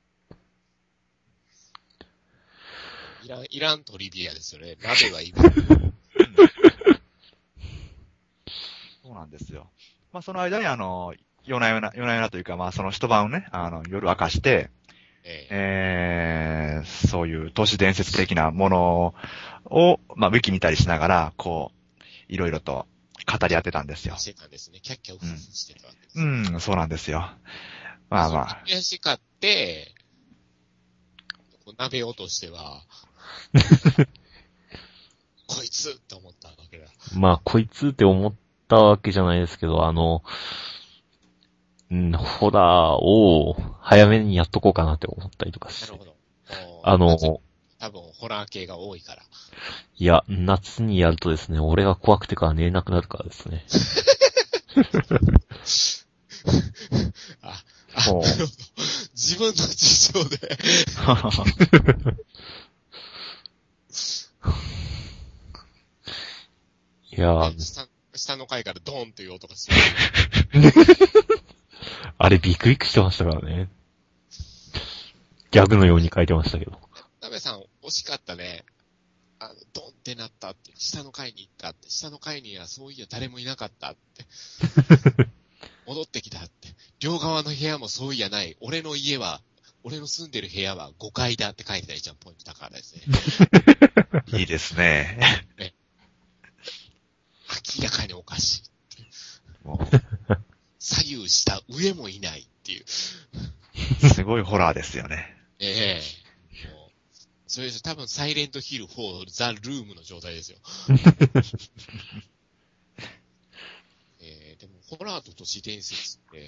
いらん、いらんトリビアですよね。鍋はいびき。 そうなんですよ。まあ、その間にあの、夜な夜な、夜な夜なというか、まあ、その一晩をね、あの、夜明かして、 ええー、そういう都市伝説的なものを、まあ、ウィキ見たりしながら、こう、いろいろと語り合ってたんですよえ。。してたんですね。キャッキャウフフしてたわけです。 うん、そうなんですよ。まあまあ。 悔しかって、こう鍋落としては、こいつって思ったわけだ。 まあ、こいつって思ったわけじゃないですけど、あの、うん、ホラーを早めにやっとこうかなって思ったりとかして。 なるほど。 あの、 多分ホラー系が多いから。 いや、夏にやるとですね、俺が怖くてから寝れなくなるからですね。 あ、あ、なるほど。自分の事情で。 いやー、 下、下の階からドーンっていう音がする。 あれビクビクしてましたからね。ギャグのように書いてましたけど。 なべさん、惜しかったね。あの、ドンってなったって、下の階に行ったって、下の階にはそういや誰もいなかったって。戻ってきたって。両側の部屋もそういやない。俺の家は、俺の住んでる部屋はごかいだって書いてた一番ポイントだからですね。 いいですね。 ね。明らかにおかしい。 も左右下、上もいないっていう。 うすごいホラーですよね。 ええもうそれで多分サイレントヒルフォーザルームの状態ですよ。えー、でもホラーと都市伝説って、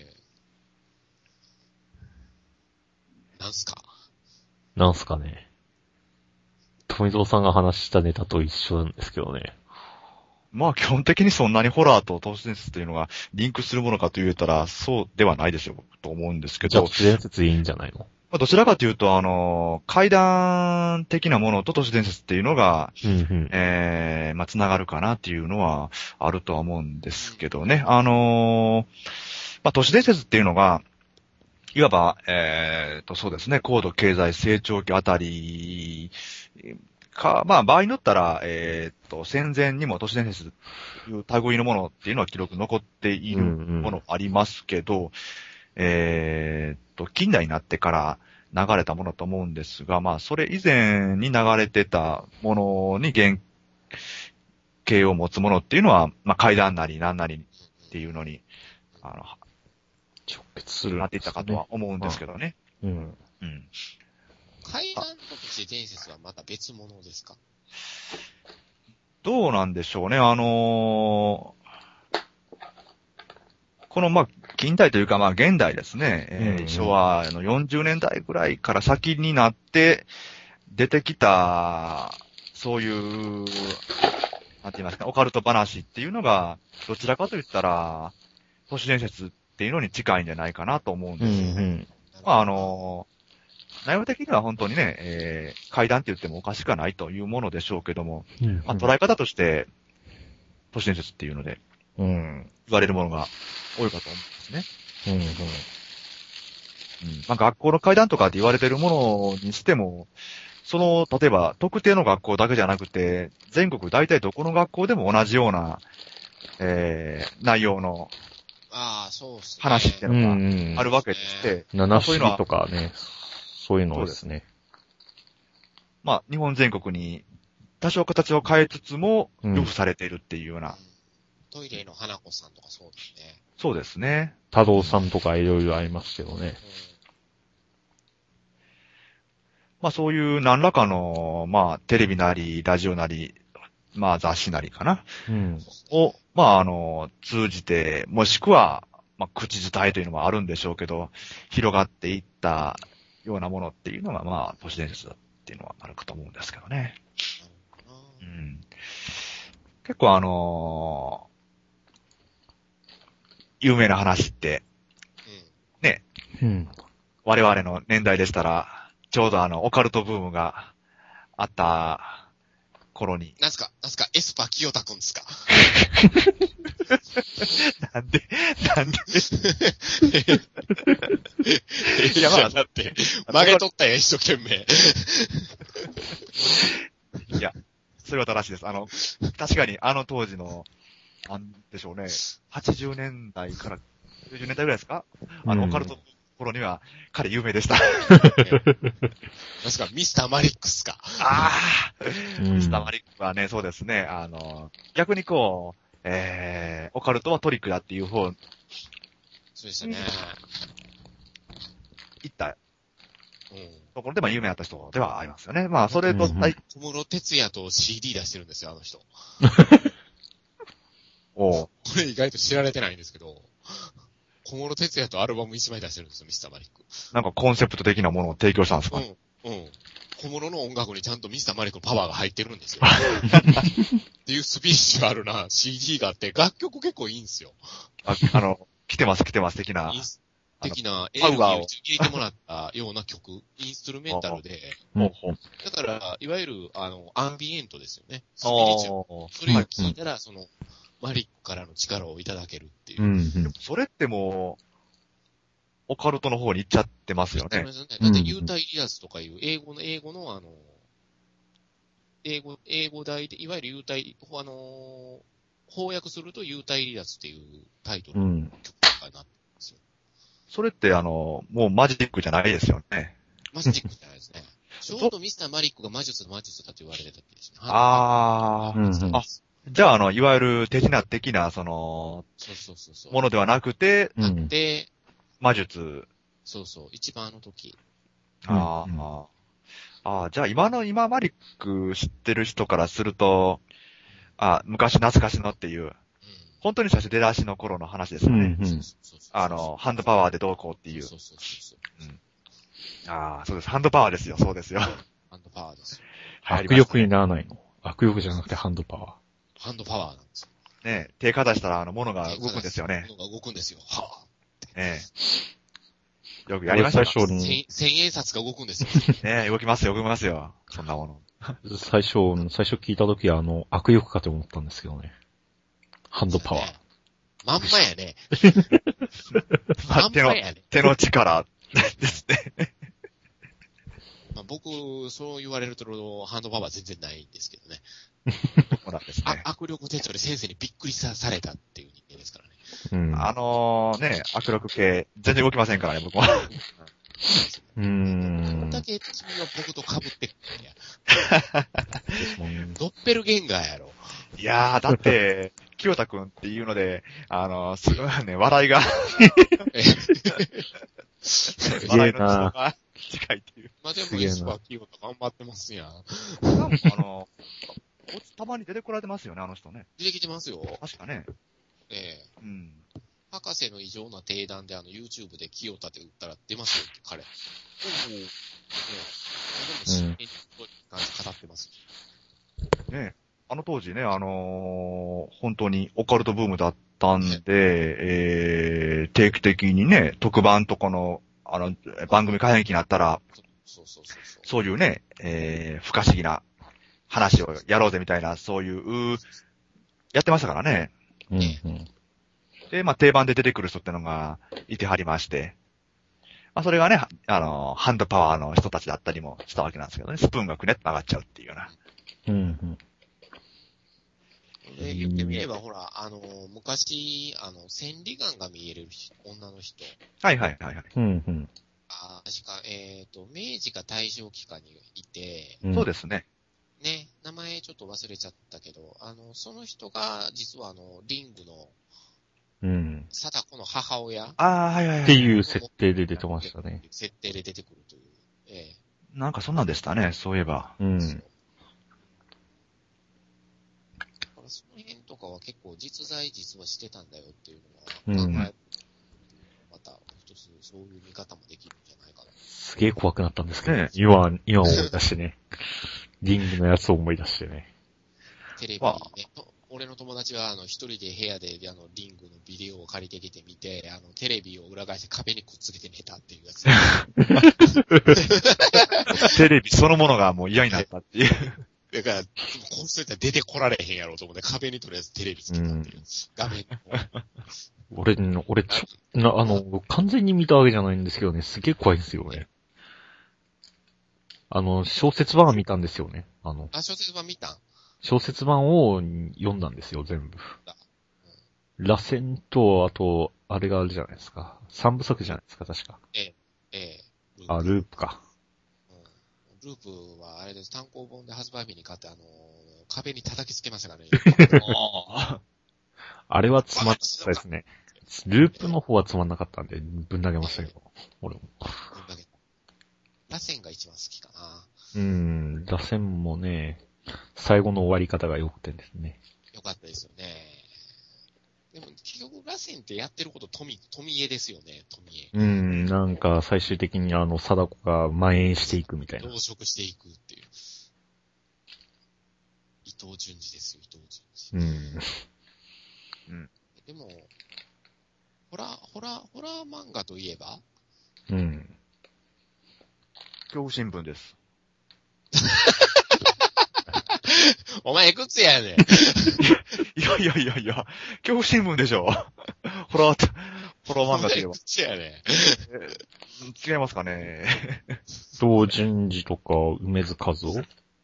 なんすか？ なんすかね。富蔵さんが話したネタと一緒なんですけどね。 まあ基本的にそんなにホラーと都市伝説というのがリンクするものかと言ったらそうではないでしょうと思うんですけど。 じゃあ都市伝説いいんじゃないの？ まあ、どちらかというと、あの、怪談的なものと都市伝説っていうのが、 うんうん。 ええー、まあ、つながるかなっていうのはあるとは思うんですけどね。あのー、まあ、都市伝説っていうのが、いわば、えーと、そうですね、高度経済成長期あたりか、まあ、場合によったら、えーと、戦前にも都市伝説という類のものっていうのは記録残っているものありますけど、うんうんえーっと、近代になってから流れたものと思うんですが、まあ、それ以前に流れてたものに原型を持つものっていうのは、まあ、怪談なり何なりっていうのに、あの、 直結する、 なっていったかとは思うんですけどね。 うん。 うん。 怪談と都市伝説はまた別物ですか？ どうなんでしょうね。あのー、この、まあ、近代というか、まあ、現代ですね。えーうんうん、 昭和のよんじゅうねんだいぐらいから先になって出てきた、そういう、なんていうんなんて言いますか、オカルト話っていうのが、どちらかと言ったら、都市伝説っていうのに近いんじゃないかなと思うんうですよ。 んうん。 まあ、あの、内容的には本当にね、えー、怪談って言ってもおかしくはないというものでしょうけども、 うんまあ、捉え方として、都市伝説っていうので、 うん。 言われるものが多いかと思うんですね。 うんうん。 うん。まあ、学校の怪談とかって言われてるものにしても、その、例えば、特定の学校だけじゃなくて、全国大体どこの学校でも同じような、えー、内容のああ、そうっすね。 話っていううんのうん。 があるわけでして、 七不思議そういうのはとかね、そういうのですね。 まあ、日本全国に多少形を変えつつも、 うん予付されているっていうような、 うんトイレの花子さんとかそうですね。 そうですね。 多動さんとかいろいろありますけどね。 まあ、そういう何らかの、まあ、テレビなり、ラジオなり、まあ、雑誌なりかな。 うん。 を、まあ、あの、通じて、もしくは、まあ、口伝えというのもあるんでしょうけど、広がっていったようなものっていうのが、まあ、都市伝説だっていうのはあるかと思うんですけどね。ううんん。結構あのー有名な話って、ね、 うん。 我々の年代でしたら、ちょうどあの、オカルトブームがあった頃に。 なんすかなんすかエスパー清田くんですかなんで、なんで、 いや、まあ、だって、曲げとったやん、一生懸命。 いや、それは正しいです。あの、確かにあの当時の、なんでしょうね、はちじゅうねんだいからきゅうじゅうねんだいぐらいですか、あの、 うんオカルトの頃には、彼有名でした。 なんすかミスターマリックスか。 ああ、 うんミスターマリックはね、そうですね、あの、逆にこう、えー、オカルトはトリックだっていう方、 そうでしたね。 行ったうん。 ところで、まあ有名だった人ではありますよね。まあ、それと、 うんうんはい、 小室哲也と シーディー 出してるんですよ、あの人。 おうこれ意外と知られてないんですけど、小室哲也とアルバムいちまい出してるんですよ、ミスターマリック。 なんかコンセプト的なものを提供したんですか、 うん。うん。小室の音楽にちゃんとミスターマリックのパワーが入ってるんですよ。っていうスピリチュアルな シーディー があって、楽曲結構いいんですよ。 ああの、来てます来てます的なイン。ス的な、エパワーをネルギーを入れてもらったような曲、インストゥルメンタルで、 うんほうほうだから、いわゆる、あの、アンビエントですよね。スピリチュアル。 おそれを聞いたら、その、マリックからの力をいただけるっていう。 うんうん。 それってもう、オカルトの方に行っちゃってますよね。 だって、幽体離脱とかいう、英語の、英語のあの、英語、英語題で、いわゆる幽体、あの、翻訳すると幽体離脱っていうタイトルのうん。 曲とかになってますよ。 それってあの、もうマジックじゃないですよね。 マジックじゃないですね。ちょうどミスターマリックが魔術の魔術だと言われてた時ですね。 あーうんうんあじゃああの、いわゆる手品的な、その、 そうそうそうそう。 ものではなくて、 うん。 で、 魔術。 そうそう、一番あの時。 あうんあ、ああ、じゃあ今の、今マリック知ってる人からすると、あ昔懐かしのっていう、 うん。 本当に最初出だしの頃の話ですうんよね。 うん。 そうそうそうそうあの、ハンドパワーでどうこうっていう。 そうそうそうそう。 ああ、そうです。ハンドパワーですよ。そうですよ。 ハンドパワーですよ。 握力にならないの。握力じゃなくてハンドパワハンドパワーなんですよ。 ね手かざしたらあの、物が動くんですよね。 物が動くんですよ。はねえ。よくー。 やりました最初ぁ、 に、 千、千円札が動くんですよ。 ねえ、動きますよ、動きますよ。そんなもの。 最初、最初聞いたときはあの、握力かと思ったんですけどね。ハンドパワー。 まんまやね。 まあ手のまんま、やね。 手の力ですね。 まあ、僕、そう言われると、ハンドパワー全然ないんですけどね。 そうなんですあね。 握力手帳で先生にびっくりさされたっていう人間ですからね。 うん。 あのー、ね、握力計、全然動きませんからね、僕は。 うーん。 どんだけ君は僕と被ってくるんや。 ですもんねドッペルゲンガーやろ。 いやー、だって、清田くんっていうので、あのー、すごいね、笑いが、 すげ笑いのえな。 が近いっていう。 まあでも、 すげえなイスパ清田頑張ってますやん。 なんかあの、たまに出てこられてますよね、あの人ね。 出てきてますよ。 確かね。 ええうん。 博士の異常な定談であの YouTube で清田で打ったら出ますよ、彼。おお。ねえ。でも真剣にそういう感じ語ってますよ。 ねあの当時ね、あのー本当にオカルトブームだったんで、えー、定期的にね、特番とかの、あの、番組開演期になったら、 そうそうそうそう。 そういうね、えー、不可思議な話をやろうぜみたいな、そういう、やってましたからね。 うんうん。 で、まあ定番で出てくる人ってのがいてはりまして、まあそれがね、あの、ハンドパワーの人たちだったりもしたわけなんですけどね、スプーンがくねっと上がっちゃうっていうような。 うんうん。 で、言ってみれば、ほら、あの、昔、あの、千里眼が見える女の人。 はいはいはいはい。 うんうん。 あ確か、えっ、と、明治か大正期間にいて、 うん。 そうですね。 ね、名前ちょっと忘れちゃったけど、あの、その人が、実はあの、リングの、 うん。 貞子の母親っああ、はいはいはい。 っていう設定で出てましたね。 設定で出てくるという。ええなんかそんなんでしたね、そういえば。 うん。 だからその辺とかは結構実在実はしてたんだよっていうのは考える、また一つそういう見方もできるんじゃないかな。 すげえ怖くなったんですけど、 ね今、今思い出してね。リングのやつを思い出してね。 テレビわね、と俺の友達はあの一人で部屋であのリングのビデオを借りてきてみて、あのテレビを裏返して壁にくっつけて寝たっていうやつ。 テレビそのものがもう嫌になったっていう。 だから、こうしといたら出てこられへんやろうと思って壁にとりあえずテレビつけたっていう。画面に。 俺の、俺ちょ、な、あの、完全に見たわけじゃないんですけどね、すげえ怖いんですよね。あの、小説版は見たんですよね。あの、 あ、小説版見たん小説版を読んだんですよ、全部。螺旋と、あと、あれがあるじゃないですか。三部作じゃないですか、確か。 ええ、ええ。 あ、ループか。 ループはあれです、単行本で発売日に買って、あのー、壁に叩きつけましたからね。 あれはつまんなかったですね。ループの方はつまんなかったんで、ぶん投げましたけど。俺も。 螺旋が一番好きかな。 うーん、螺旋もね、最後の終わり方が良くてですね。 よかったですよね。でも結局螺旋ってやってること富、富江ですよね、富江。 うーん、なんか最終的にあの、貞子が蔓延していくみたいな。 増殖していくっていう。伊藤淳二ですよ、伊藤淳う二。 ん。 でも、ホラー、ホラー、ホラー漫画といえばうん。 恐怖新聞です。 お前いくつやねん。 いやいやいやいや、恐怖新聞でしょ。ホラー、ホラー漫画といえばお前いく。つやねん。 違いますかね。 同人寺とか、梅津和夫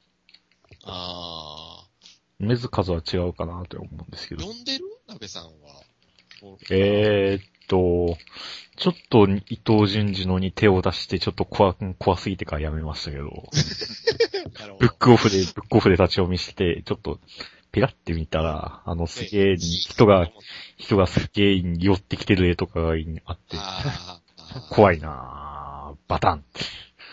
あ梅津和夫は違うかなと思うんですけー。 ど。 読んでる鍋さんは。 えーっと、ちょっと伊藤淳二のに手を出してちょっと怖、怖すぎてからやめましたけど、 なるほどブックオフで、ブックオフで立ち読みして、ちょっと、ピラって見たら、あのすげえ、人が、人がすげえ寄ってきてる絵とかがあって、 あー怖いなぁ、バタンって。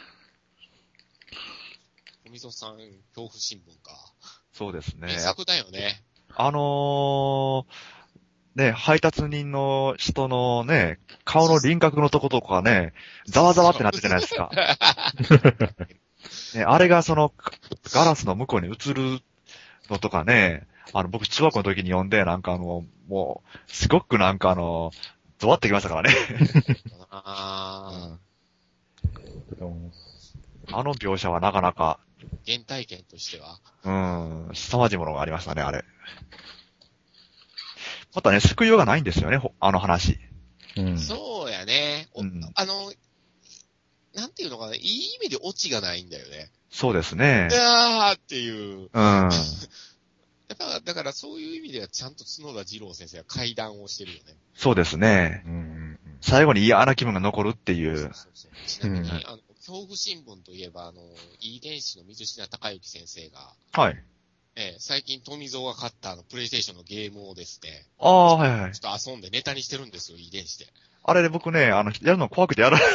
富蔵さん、恐怖新聞か。 そうですね。 名作だよね。 あのー、ね、配達人の人のね、顔の輪郭のとことかね、ざわざわってなってるじゃないですか。ね、あれがその、ガラスの向こうに映るのとかね、あの、僕中学校の時に読んで、なんかあの、もう、すごくなんかあの、ゾワってきましたからね。 あうん、あの描写はなかなか、 ー、原体験としては。 うん、凄まじいものがありましたね、あれ。またね、救いようがないんですよね、あの話。 うん。 そうやね。おうんあの、なんていうのかな、いい意味でオチがないんだよね。 そうですねう。わーっていう。 うん。 やっぱ、だからそういう意味ではちゃんと角田二郎先生は階段をしてるよね。 そうですね。 うんうん最後に嫌な気分が残るっていう。 そうそうそうちなみに、 うんあの、恐怖新聞といえば、あの、遺伝子の水品隆之先生が、 はい。 えー最近富蔵が買ったあの、プレイステーションのゲームをですね、 ああ、はいはい。 ちょっと遊んでネタにしてるんですよ、遺伝子で。 あれで僕ね、あの、やるの怖くてやらない。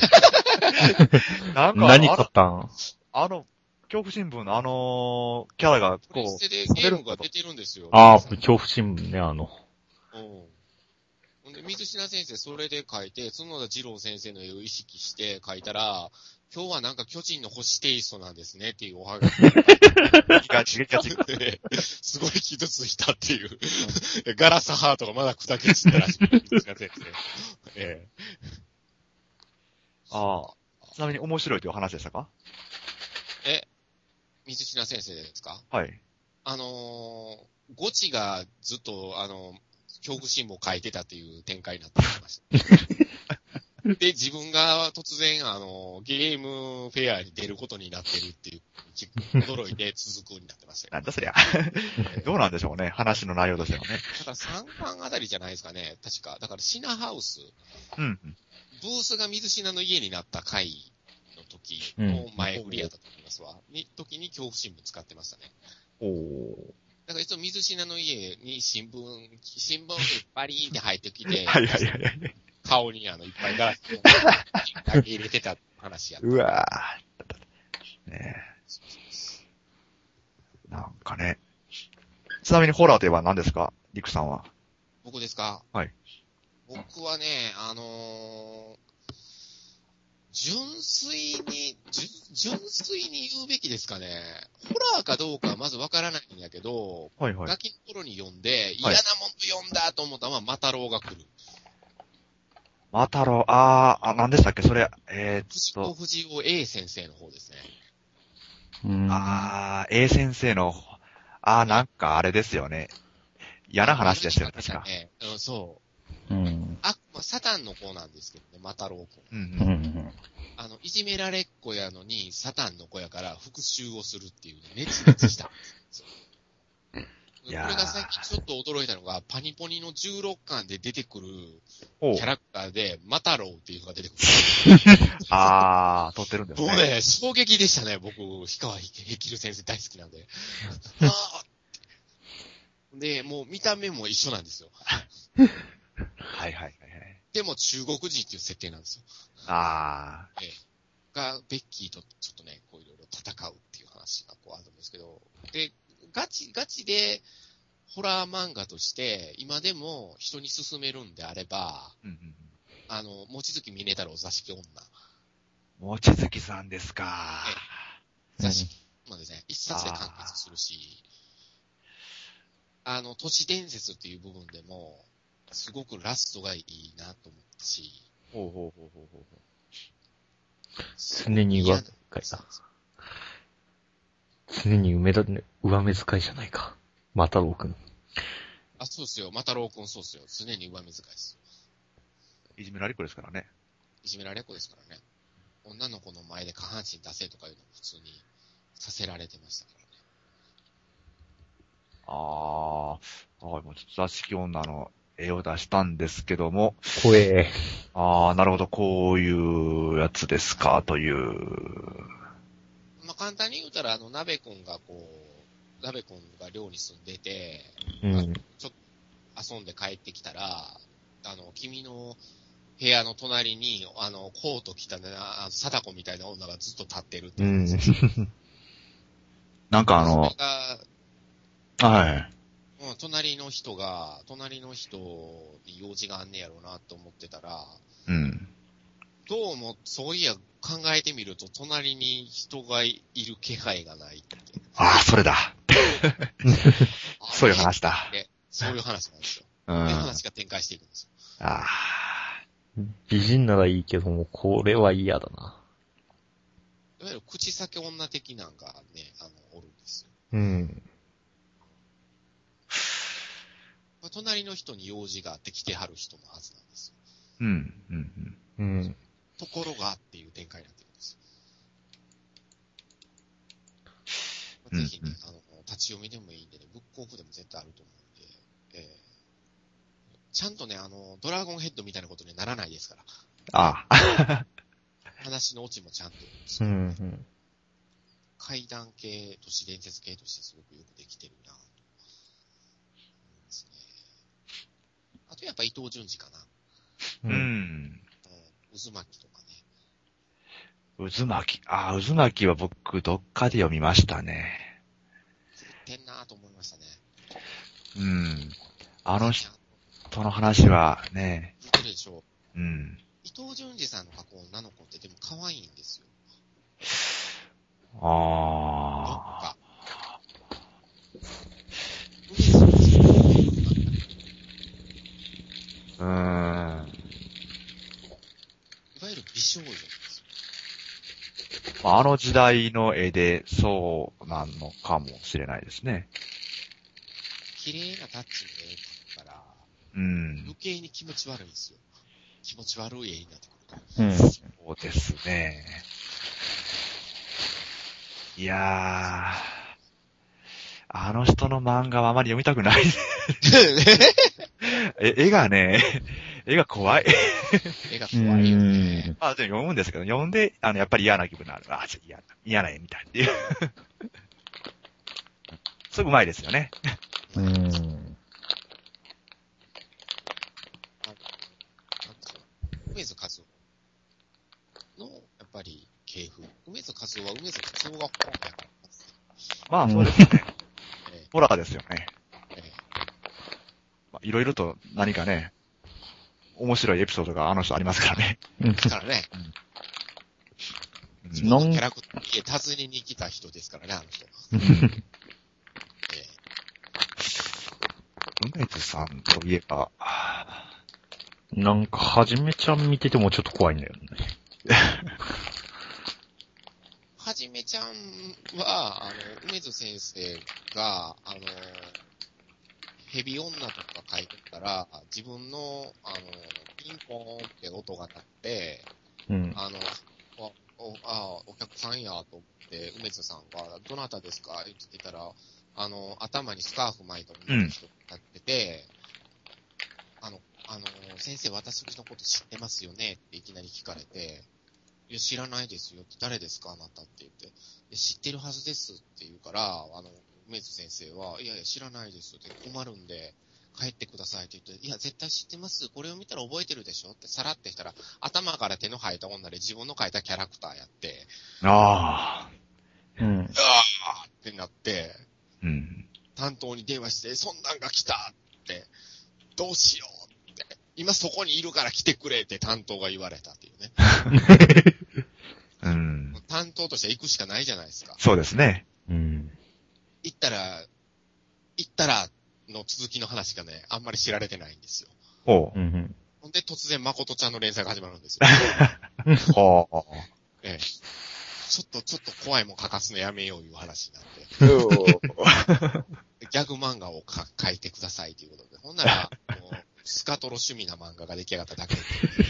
なんか、 何あの、 買ったんあの恐怖新聞のあのーキャラが、 プレこステでう、 ゲームが出てるんですよ。 ああ、恐怖新聞ね、あの。 うん。ほんで、水品先生それで書いて、角田二郎先生の絵を意識して書いたら、 今日はなんか巨人の星テイストなんですねっていうおはがき。 ガチガチ。 すごい傷ついたっていう。ガラスハートがまだ砕け散ったらしい。ええ、 ああ。ちなみに面白いという話でしたか？ え、水品先生ですか？ はい。 あのー、ゴチがずっと、あの、恐怖心も書いてたっていう展開になってました。で、自分が突然、あの、ゲームフェアに出ることになってるっていう、驚いて続くになってましたよ。 なんだそりゃ。どうなんでしょうね。話の内容としてはね。 だからさんばんあたりじゃないですかね。確か。だからシナハウス。 うん。 ブースが水品の家になった回の時の前振りやったと思いますわ。に、時に恐怖新聞使ってましたね。 おー。 だからいつも水品の家に新聞、新聞にバリーンって入ってきて、 はいはいはいはい。 顔にあの、いっぱいガラスを入れてた話やった。 うわぁ。ねえ。なんかね。ちなみにホラーといえば何ですか？リクさんは。 僕ですか？ はい。 僕はね、あのー、純粋に、純粋に言うべきですかね。ホラーかどうかはまずわからないんやけど、 はいはい。 ガキの頃に読んで、嫌なもん読んだと思ったのは、マタロウが来る。 マタロウ、あー、あ、何でしたっけそれ、えー、っ藤と。 子不二雄 A 先生の方ですね。 あー、A 先生の、あー、なんかあれですよね。嫌な話でしたよね、確か。 うん、そう。 うん。 あ、まあ、サタンの子なんですけどね、マタロウ君。 うんうん。 あの、いじめられっ子やのに、サタンの子やから復讐をするっていうね、ネチネチしたんですよ。これが最近ちょっと驚いたのが、パニポニのじゅうろっかんで出てくるキャラクターで、マタロウっていうのが出てくる。 あー、撮ってるんですね。 もうね、衝撃でしたね、僕、氷川ヘキル先生大好きなんで。あーで、もう見た目も一緒なんですよ。 はいはいはいはい。 でも中国人っていう設定なんですよ。 あええ、が、ベッキーとちょっとね、こういろいろ戦うっていう話がこうあるんですけど、で、ガチ、ガチで、ホラー漫画として、今でも人に勧めるんであれば、 ー。うんうんうん。 あの、望月峰太郎座敷女。 望月さんですか。 座敷までね、一冊で完結するし、あの、都市伝説っていう部分でも、すごくラストがいいなと思ったし、 ほうほうほうほうほうほう。 常に上目遣いだ。常に梅だ、上目遣いじゃないか。マタロウくん。 あ、そうっすよ。マタロウくんそうっすよ。常に上目遣いです。 いじめられっ子ですからね。 いじめられっ子ですからね。女の子の前で下半身出せとかいうのも普通にさせられてましたからね。 あー、あー、もうちょっと座敷女の絵を出したんですけども。 怖え。 あー、なるほど、こういうやつですか、という。 まあ、簡単に言うたら、あの、鍋くんがこう、鍋くんが寮に住んでて、 うん。 ちょっと遊んで帰ってきたら、あの、君の部屋の隣に、あの、コート着たね、あ貞子みたいな女がずっと立ってるってう。 いうんなんかあの、 それが、 はい。 うん、隣の人が、隣の人に用事があんねやろうなと思ってたら、 うん。 どうも、そういや、考えてみると、隣に人がいる気配がないって。 ああ、それだ。そういう話だ。 で、そういう話なんですよ。 うん。 で、 あ話が展開していくんですよ。 あ。 美人ならいいけども、これは嫌だな。 いわゆる口裂け女的なんがね、あの、おるんですよ。 うん。 隣の人に用事があって来てはる人のはずなんですよ。 うん、うん、 うん。 ところがっていう展開になってるんですよ。 うんぜひね、あの、立ち読みでもいいんでね、ブックオフでも絶対あると思うんで、えー、ちゃんとね、あの、ドラゴンヘッドみたいなことにならないですから。 ああ。 話のオチもちゃんと、 うん。うん怪談系、都市伝説系としてすごくよくできてるなと思いますね。あとやっぱ伊藤淳二かな。 ううん。 うん。渦巻きとかね。 渦巻き。ああ、渦巻きは僕、どっかで読みましたね。 言ってんなぁと思いましたね。 うん。あの人の話はね、 言ってるでしょ。 うん。 伊藤淳二さんの過去女の子ってでも可愛いんですよ。 ああ。うーん。 いわゆる美少女ですよ。 まあ、あの時代の絵でそうなのかもしれないですね。 綺麗なタッチの絵描くから、 うん。 余計に気持ち悪いんですよ。気持ち悪い絵になってくると。 うん。 そうですね。いやー、あの人の漫画はあまり読みたくない。え、絵がね、絵が怖い。 絵が怖いよね。 まあ、でも読むんですけど、読んで、あの、やっぱり嫌な気分になる。あ、ちょっと嫌な、嫌な絵みたいっていう。すぐうまいですよね。 うん。 なんか梅津和夫の、やっぱり、系譜。梅津和夫は梅津和夫が本やから。 まあ、そうですよね。 えホラーですよね。 ええまあ、いろいろと何かね、面白いエピソードがあの人ありますからね。 えだからね、 うん自分のキャラクターに訪ねに来た人ですからね、あの人。ええ梅津さんといえば、 なんか、はじめちゃん見ててもちょっと怖いんだよね。 はじめちゃんは、あの、梅津先生が、あの、蛇女とか書いてたら、自分の、あの、ピンポーンって音が鳴って、 うん。 あの、あ、おあお客さんやと思って、梅津さんが、どなたですかって言ってたら、あの、頭にスカーフ巻いた女の人が立ってて、あの、あの、先生私のこと知ってますよねっていきなり聞かれて、いや、知らないですよって、誰ですかあなたって言って、いや知ってるはずですって言うから、あの、梅津先生は、いやいや、知らないですって困るんで、帰ってくださいって言って、いや、絶対知ってます。これを見たら覚えてるでしょってさらってしたら、頭から手の生えた女で自分の描いたキャラクターやって、 ああ、 うん。 あーってなって、 うん。 担当に電話して、そんなんが来たって、どうしようって、今そこにいるから来てくれって担当が言われたっていうね。 うん。 担当としては行くしかないじゃないですか。 そうですね。 うん。 行ったら、行ったらの続きの話がね、あんまり知られてないんですよ。 ほう。 うん。 ほんで突然誠ちゃんの連載が始まるんですよ。 ほう。 ええ、ちょっと、ちょっと怖いもん書かすのやめよういう話になって。ギャグ漫画をか書いてくださいということで。ほんなら、もうスカトロ趣味な漫画が出来上がっただけで。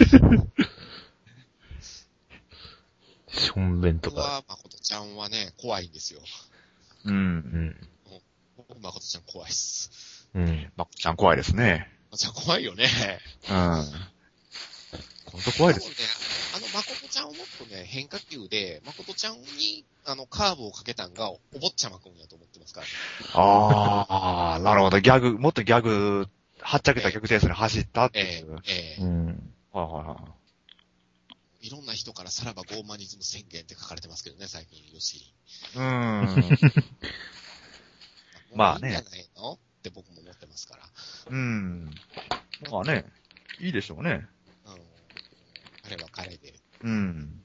しょんべんとか。 僕は、誠ちゃんはね、怖いんですよ。 う。 うんん。 僕、誠ちゃん怖いっす。 うん。 まこちゃん怖いですね。 誠ちゃん怖いよね。 うん。ほんと怖いです。 ね、あの、誠ちゃんをもっとね、変化球で、誠ちゃんに、あの、カーブをかけたんが、お坊ちゃまくんやと思ってますからね。 ああ、なるほど。ギャグ、もっとギャグ、はっちゃけたギャグテイストに走ったってえいう。 え、ええ。 うん。 はいはいはいろんな人からさらばゴーマニズム宣言って書かれてますけどね、最近、ヨシリ。 い。うーん。まあねいいんじゃないのって僕も思ってますから。 うん。まあね、いいでしょうね。 あの、彼は彼で。 うん。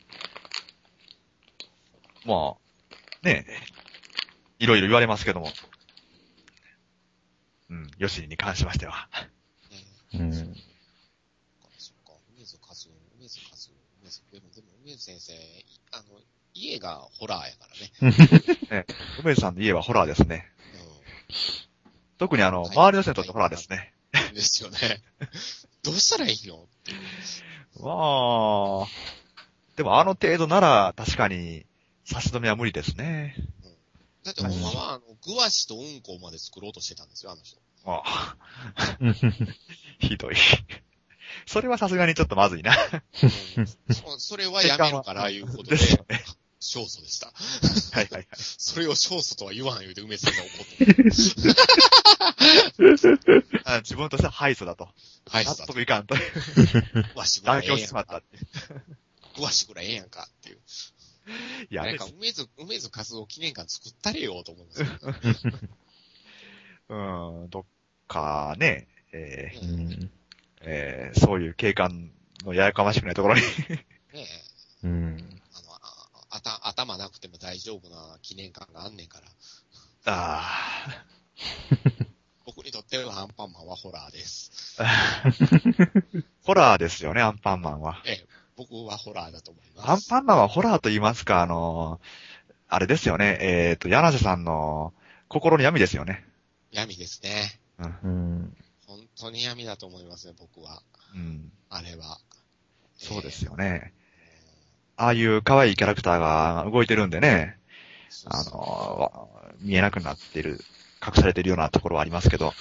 まあ、ね、いろいろ言われますけども。うん、ヨシリに関しましては。 ね、 うん。 そっか、そっか、梅津和夫、梅津和夫、梅津、でも、でも、梅津先生、あの、家がホラーやからね。 梅津さんの家はホラーですね。 う特にあの、 はい周りの人にとってホラーですね。 ん。ですよね。どうしたらいいのっていう。 まあ、でもあの程度なら確かに差し止めは無理ですね。 だって、ほんまは、あの、グワシとうんこまで作ろうとしてたんですよ、あの人。 まあ、ひどい。それはさすがにちょっとまずいな。 うんそそれはやめるから、いうことで、 ですよね。 勝訴でした。 はいはいはい。 それを勝訴とは言わん言うて、梅津さんが怒って。 あ自分としては敗訴だと。 はい、 納得いかんと。 グワシぐら妥いええやんか協してしまった。。 グワシぐらいええやんかっていう。 いや、 なんか、梅津、梅津活動記念館作ったれよ、と思うんですよ。 うん、どっかね、えーうん。 えーそういう警官のややかましくないところに。 ねえ、 うん。 あの、ああた、頭頭なくても大丈夫な記念館があんねんから。 あ僕にとってはアンパンマンはホラーです。 ーホラーですよね、アンパンマンは。 ええ、僕はホラーだと思います。 アンパンマンはホラーと言いますか、あのー、あれですよね、えっと、柳瀬さんの心の闇ですよね。 闇ですね。 うん。 うん。 本当に闇だと思いますね、僕は。 うん。 あれは。 そうですよね。ああいう可愛いキャラクターが動いてるんでね、あそうそうのー、見えなくなっている、隠されているようなところはありますけど、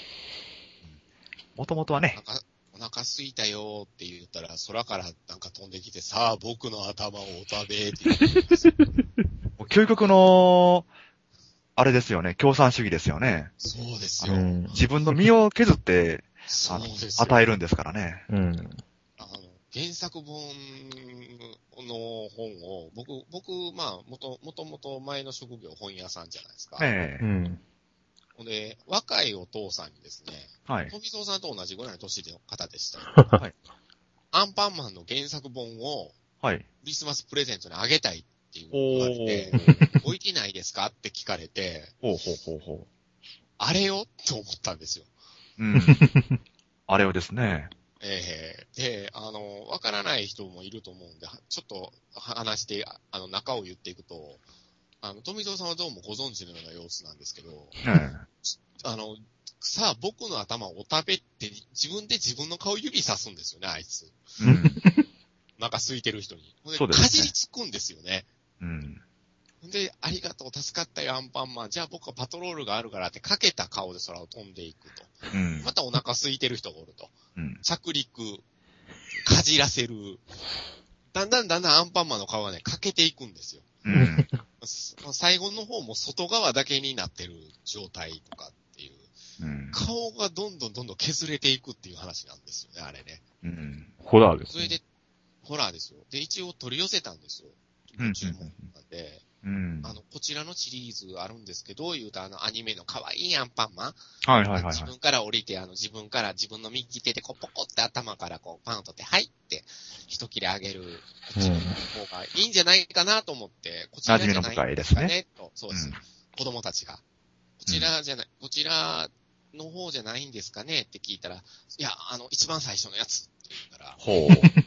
もともとはねなん、かお腹空いたよって言ったら、空からなんか飛んできて、さあ僕の頭をお食べって言ってるんですよ。 究極の、あれですよね、共産主義ですよね。 そうですよ。 うん。 自分の身を削って、 そうあのですよ。 与えるんですからね。 うん。 あの、原作本の本を、僕、僕、まあ、もと、もともと前の職業本屋さんじゃないですか。 ええうん。 ほんで、若いお父さんにですね、 はい。 富蔵さんと同じぐらいの年の方でしたよ。 はい。 アンパンマンの原作本をはい。 クリスマスプレゼントにあげたいっていうお言われて、 ー。 置いてないですかって聞かれて、 ほうほうほうほあれよって思ったんですよ。 う。うん。あれをですね。 ええで、あの、わからない人もいると思うんで、ちょっと話して、あの、中を言っていくと、あの、富蔵さんはどうもご存知のような様子なんですけど、 えあの、さあ僕の頭をお食べって自分で自分の顔指さすんですよね、あいつ。 えうん。 なんか空いてる人に。ほんそうですねかじりつくんですよね。 うん。 ほんで、ありがとう、助かったよ、アンパンマン。じゃあ僕はパトロールがあるからってかけた顔で空を飛んでいくと。 うんま。たお腹空いてる人がおると。 うん。 着陸、かじらせる。だんだんだんだんアンパンマンの顔がね、欠けていくんですよ。 うん。 最後の方も外側だけになってる状態とかっていう。 うん。 顔がどんどんどんどん削れていくっていう話なんですよね、あれね。 うん。 ホラーですね。 それで、ホラーですよ。で、一応取り寄せたんですよ。 うん注文なんで、 うん。 あの、こちらのシリーズあるんですけど、言うとあの、アニメの可愛いアンパンマン。 はいはいはいはい。 自分から降りて、あの、自分から、自分の右手でこう、ポコって頭からこう、パンを取って、はいって、一切れあげる、こっちの方がいいんじゃないかなと思って、こちらじゃない馴染みの深いですねね。と、そうです、 うん子供たちが。こちらじゃない、こちらの方じゃないんですかねって聞いたら、いや、あの、一番最初のやつって言うから、 ほ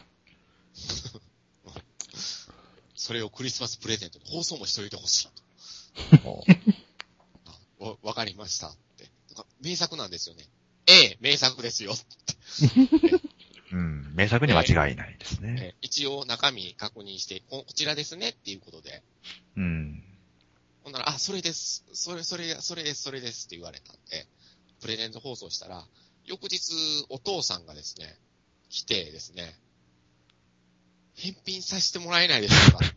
それをクリスマスプレゼントで放送もしといてほしいと。 う。 あわ、わかりましたって。なんか名作なんですよね。ええ、名作ですよ。 うん。名作に間違いないですね。 え一応中身確認してこ、こちらですねっていうことで。 うん。 ほんなら、あ、それです。それ、それ、それです、それですって言われたんで、プレゼント放送したら、翌日、お父さんがですね、来てですね、返品させてもらえないでしょうか。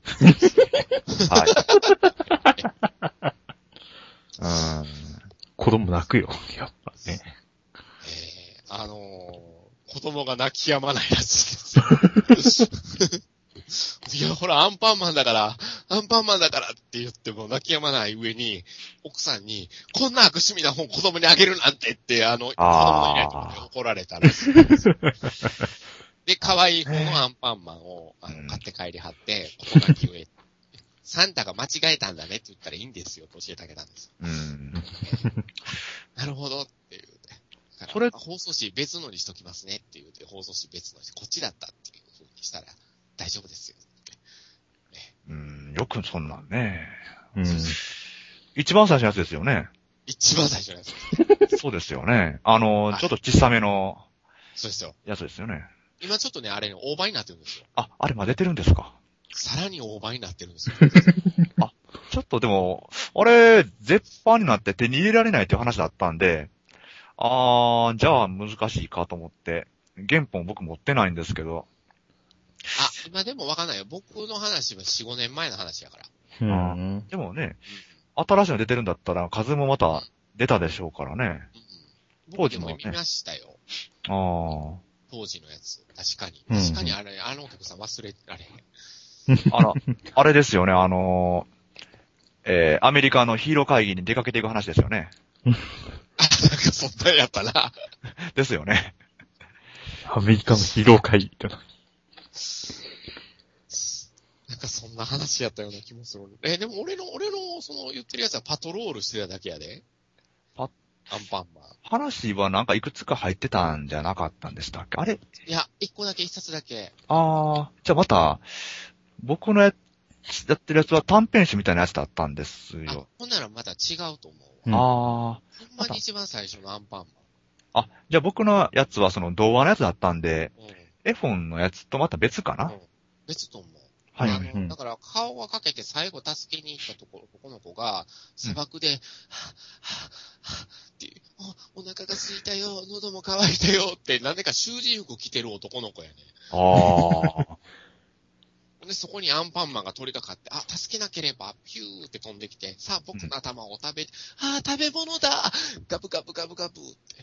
はい。うん。 子供泣くよ。やっぱね。 えー、あのー、子供が泣き止まないらしいですよ。いや、ほら、アンパンマンだから、アンパンマンだからって言っても泣き止まない上に、奥さんに、こんな悪趣味な本子供にあげるなんてって、あの、子供のいないところで怒られたらしいですよ。で、可愛い方のアンパンマンを、あの、買って帰りはって、事なき上、サンタが間違えたんだねって言ったらいいんですよと教えてあげたんですよ。 うん。 なるほどって言うて。だからそれ放送紙別のにしときますねって言うて、放送紙別のにこっちだったっていう風にしたら大丈夫ですよって。 うん。よくそんなんね。 うん。 一番最初のやつですよね。 一番最初のやつ。 そうですよね。あの、 はいちょっと小さめのそうですよ。 やつですよね。 今ちょっとね、あれね、大倍になってるんですよ。 あ、あれ混ぜてるんですか。 さらに大倍になってるんですよ。 ちょっとでも、あれ、絶版になって手に入れられないっていう話だったんで、あー、じゃあ難しいかと思って、原本僕持ってないんですけど、 あ、今でもわかんないよ。僕の話はよん、ごねんまえの話やから。 うん。 でもね、新しいの出てるんだったら数もまた出たでしょうからね。 うん、僕でも見ましたよ。 あー。 当時のやつ。確かに。 うん確かにあれ、あのお客さん忘れられへん。 あら、あれですよね、あのー、えー、アメリカのヒーロー会議に出かけていく話ですよね。 あ、なんかそんなんやったな。 ですよね。 アメリカのヒーロー会議ってな。 なんかそんな話やったような気もする。え、でも俺の、俺の、その言ってるやつはパトロールしてただけやで。 パアンパンマン。 話はなんかいくつか入ってたんじゃなかったんでしたっけ？あれいや、一個だけ、一冊だけ。 あー、じゃあまた、僕のややってるやつは短編集みたいなやつだったんですあよ。、 ほんならまた違うと思う。 うんあー。 ほんまに一番最初のアンパンあ、じゃあ僕のやつはその童話のやつだったんで、 マン。うん。 エフォンのやつとまた別かな、 うん別と思う。 はいあの、 うんだから顔がかけて最後助けに行ったところ、男の子が砂漠で、はぁ、はぁ、はぁ、っていう、お、お腹が空いたよ、喉も渇いたよって、なんでか囚人服着てる男の子やね。 あで、そこにアンパンマンが取り掛かって、あ、助けなければ、ピューって飛んできて、さあ僕の頭を食べ、ああ、食べ物だガブガブガブガブって。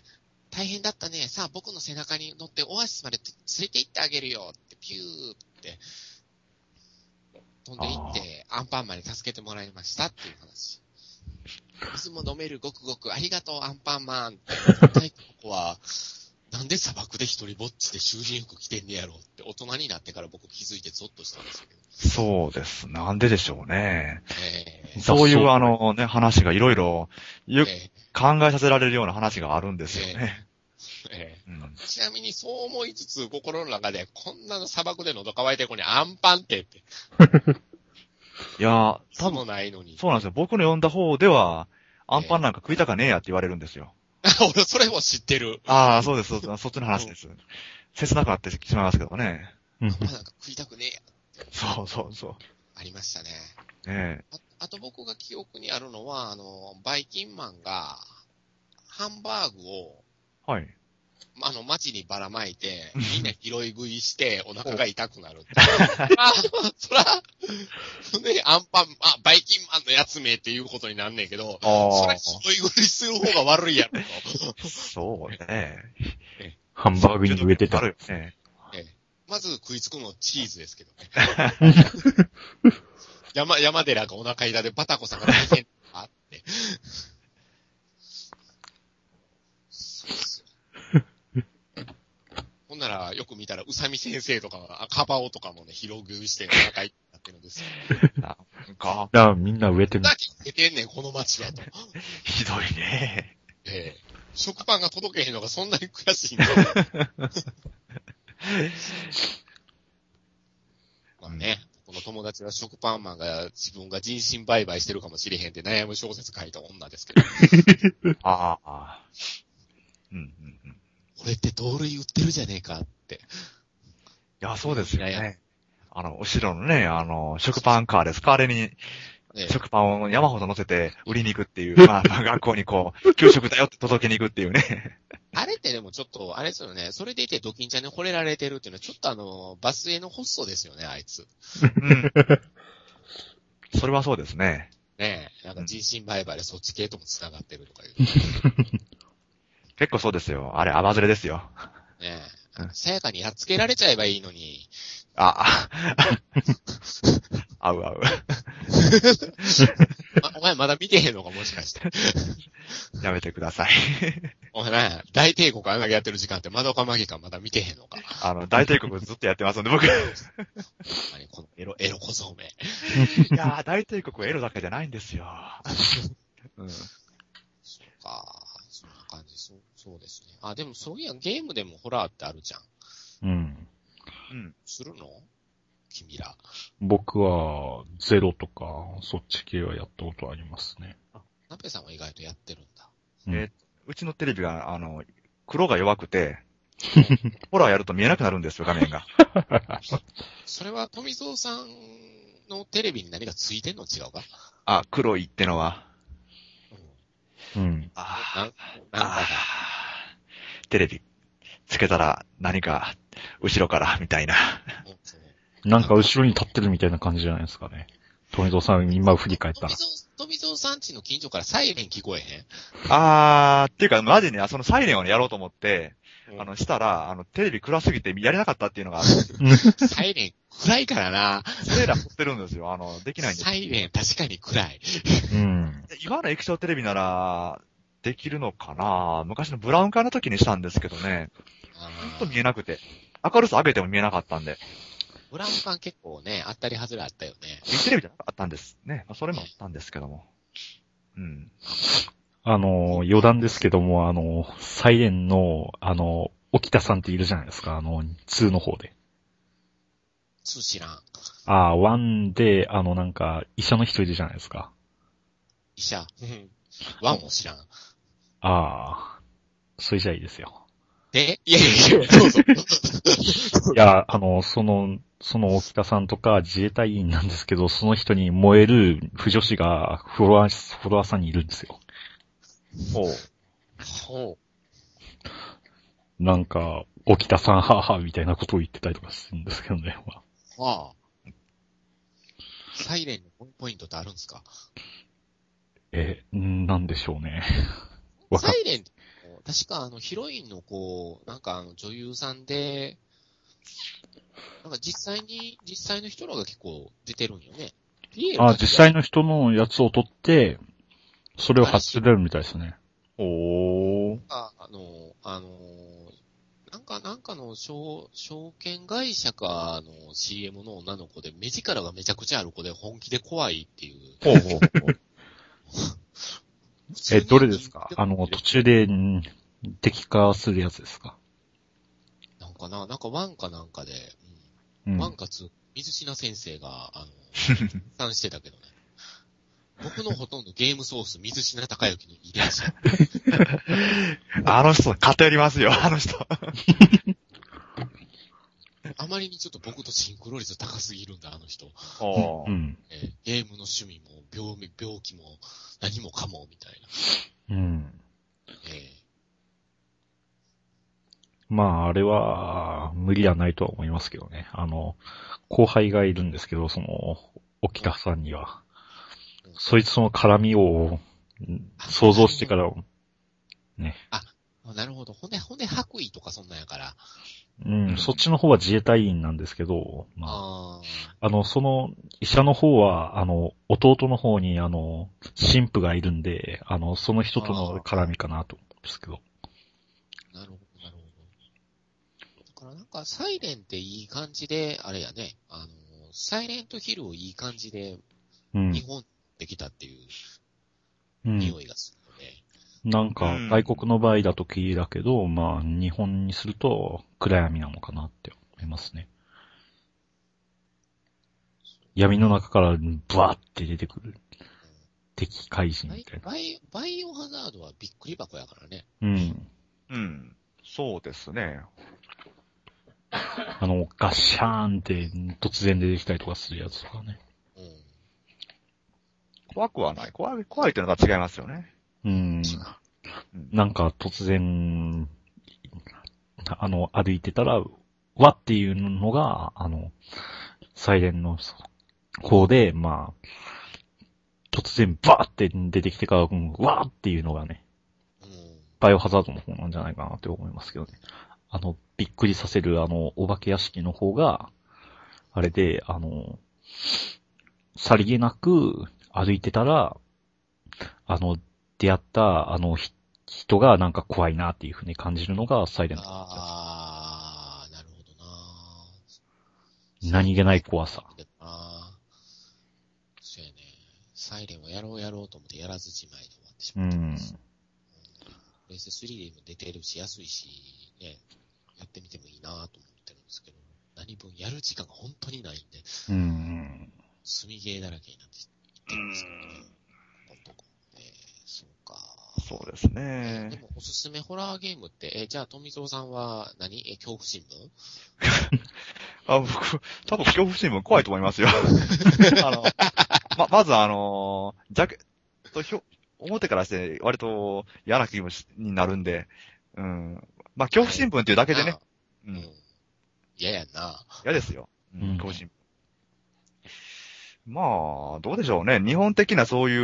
大変だったね。さあ僕の背中に乗ってオアシスまで連れて行ってあげるよって、ピューって。飛んで行って、アンパンマンに助けてもらいましたっていう話。水も飲めるごくごくありがとうアンパンマンって。一体この子は、なんで砂漠で一人ぼっちで囚人服着てんねやろうって大人になってから僕気づいてゾッとしたんですけど。 ー、そうです。なんででしょうね。 えー、 そういうそうあのね、話がいろいろ、よえ考えさせられるような話があるんですよね。 ーえうん、 ーちなみにそう思いつつ心の中でこんなの砂漠で喉乾いてる子にアンパンってって。 いやー、 多分多分、 ないのに。 そうなんですよ。僕の読んだ方では、アンパンなんか食いたかねえやって言われるんですよ。 俺それも知ってる。 ああ、そうです、そうです。そっちの話です。切なくなってしまいますけどね。 うんアンパンなんか食いたくねえや。 そうそうそありましたね。 う。ねああと僕が記憶にあるのは、あの、バイキンマンが、ハンバーグを、 え。はい。 あの、街にばらまいて、みんな拾い食いして、お腹が痛くなるって。あ、そら、ね、アンパン、あ、バイキンマンのやつ名っていうことになんねんけど、そあれ拾い食いする方が悪いやろと。 あ、そうね。 ハンバーグに植えてたあ。るよね。 ええまず食いつくのはチーズですけどね。山、山寺がお腹痛でバタコさんが大変だって。そうっすよほんなら、よく見たら、宇佐美先生とか、あカバオとかもね、広食いしてお腹痛くなってるんですよ。 なんか、 だからみんな植えてる。 だけ出てんねん、この街はと。 ひどいね。 ええ食パンが届けへんのがそんなに悔しいんだ。まあね、この友達は食パンマンが自分が人身売買してるかもしれへんって悩む小説書いた女ですけど。 ああ。うんうんうん。い俺って盗塁売ってるじゃねえかって。 や、そうですよいやいね。あの、後ろのね、あの、食パンカーですか？あれに、 ね食パンを山ほど乗せて売りに行くっていう、まあ、まあ学校にこう、給食だよって届けに行くっていうね。 あれってでもちょっと、あれですよね。それでいてドキンちゃんに惚れられてるっていうのは、ちょっとあの、バスへのホストですよね、あいつ。 うん。それはそうですね。 ねえ。なんか人身売買でそっち系とも繋がってるとかいう。 結構そうですよ。あれ、甘ずれですよ。 ねえうん。 さやかにやっつけられちゃえばいいのに。 あ、合う合う。 ま、お前まだ見てへんのかもしかして。 やめてください。 お前ね、大帝国あんだけやってる時間って窓かマギかまだ見てへんのか。 あの、大帝国ずっとやってますんで、僕。い何このエロ、エロ小僧め。 やー、大帝国はエロだけじゃないんですよ。うん。 そうか、そんな感じ、そう、そうですね。あ、でもそういや、ゲームでもホラーってあるじゃん。 うん。 うん。 するの君ら。 僕は、ゼロとか、そっち系はやったことありますね。 ナペさんは意外とやってるんだ。 うんえーうちのテレビが、あの、黒が弱くて、ホラーやると見えなくなるんですよ、画面が。 それは富蔵さんのテレビに何かついてんの違うかあ、黒いってのは。 うん。 うん。 あなん、なんかが。 テレビつけたら何か後ろからみたいな。 うんそうなんか後ろに立ってるみたいな感じじゃないですかね。富蔵さん、今振り返ったら富。蔵、富蔵さんちの近所からサイレン聞こえへんあー、っていうかマジね、そのサイレンをねやろうと思って、 うんあの、したら、あの、テレビ暗すぎてやれなかったっていうのがあるんですよ。 サイレン暗いからな。 それら持ってるんですよ。あの、できないんですサイレン確かに暗い。 うん。 今の液晶テレビなら、できるのかな昔のブラウン管の時にしたんですけどね。 あほんと見えなくて。明るさ上げても見えなかったんで。 ブラウン管結構ね、あったり外れあったよね。 テレビじゃなかったんですね。まあ、それもあったんですけども。うん。 あの、余談ですけども、あの、サイレンの、あの、沖田さんっているじゃないですか、あの、ツーの方で。 ツー知らん。 ああ、ワンで、あの、なんか、医者の人いるじゃないですか。 医者。うんワンも知らん。 ああ、それじゃいいですよ。 えいやいやいや、どうぞ。 いや、あの、その、その沖田さんとか自衛隊員なんですけど、その人に燃える不女子がフロア、フロアさんにいるんですよ。 おう。 ほなんか、沖田さんはぁはぁみたいなことを言ってたりとかするんですけどね。まあ、 う。はあ。サイレンのポイントってあるんですか？ え、んなんでしょうね。わかっサイレンって、確かあの、ヒロインの子、なんかあの、女優さんで、なんか実際に、実際の人らが結構出てるんよね。ピエールあ、 だけが実際の人のやつを取って、それを発せられるみたいですね。 おー。 ああの、あの、なんか、なんかの証、証券会社かの シーエム の女の子で、目力がめちゃくちゃある子で本気で怖いっていう。 ほうほうほう。 え、どれですか？あの、途中で、ん敵化するやつですか？ なんかな、なんかワンかなんかで、うん。 うん。 ワンかツー、水品先生が、あの、参してたけどね。僕のほとんどゲームソース、水品高之の遺伝子。 あの人、偏りますよ、あの人。 あまりにちょっと僕とシンクロ率高すぎるんだ、あの人。 おー。 うん。 えーゲームの趣味も、病み、病気も、何もかも、みたいな。 うん。 えまあ、あれは、無理はないとは思いますけどね。あの、後輩がいるんですけど、その、沖田さんには。 うんそいつの絡みを、ん想像してから、ね。 あ、なるほど。骨、骨白衣とかそんなんやから。 うん、そっちの方は自衛隊員なんですけど、まあ、 ああの、その、医者の方は、あの、弟の方に、あの、神父がいるんで、あの、その人との絡みかなと思うんですけど。 あ、なるほど、なるほど。だからなんか、サイレンっていい感じで、あれやね、あの、サイレントヒルをいい感じで、 うん。 日本できたっていううん。 匂いがするので、 なんかう、ん外国の場合だと霧だけど、まあ、日本にすると暗闇なのかなって思いますね。闇の中からブワーって出てくる敵怪人バイみたいな。 バイバイオハザードはびっくり箱やからね。 うん。 うん。そうですね。 あの、ガッシャーンって突然出てきたりとかするやつとかね。 うん。 怖くはない。怖い、怖いっていうのが違いますよね。 うん。 うんなんか突然、あの、歩いてたら、わっていうのが、あの、サイレンの方で、まあ、突然バーって出てきてから、うんわーっていうのがね、 うん。 バイオハザードの方なんじゃないかなって思いますけどね。あの、びっくりさせるあの、お化け屋敷の方が、あれで、あの、さりげなく歩いてたら、あの、出会ったあのひ人がなんか怖いなっていう風に感じるのがサイレント。 あー、なるほどな何気ない怖さ。 あー。そうやね。サイレンをやろうやろうと思ってやらずじまいで終わってしうまった。 ん。 プレステスリーでも出てるし、安いし、ね、やってみてもいいなと思ってるんですけど、何分やる時間が本当にないんで、 うん。 積みゲーだらけになっていってるんですけどね。ここのとこ。えー、そうか。 そうですでね。 も、おすすめホラーゲームって、え、じゃあ、富蔵さんは何、え、恐怖新聞あ、僕、多分恐怖新聞怖いと思いますよ。あの、ま、まずあの、ジャケット、ひょ、表からして割と嫌な気分になるんで、うん。まあ、恐怖新聞っていうだけでね、ううんん。。嫌やんな。 嫌ですよ。ううんん、恐怖新聞。まあ、どうでしょうね。日本的なそういう、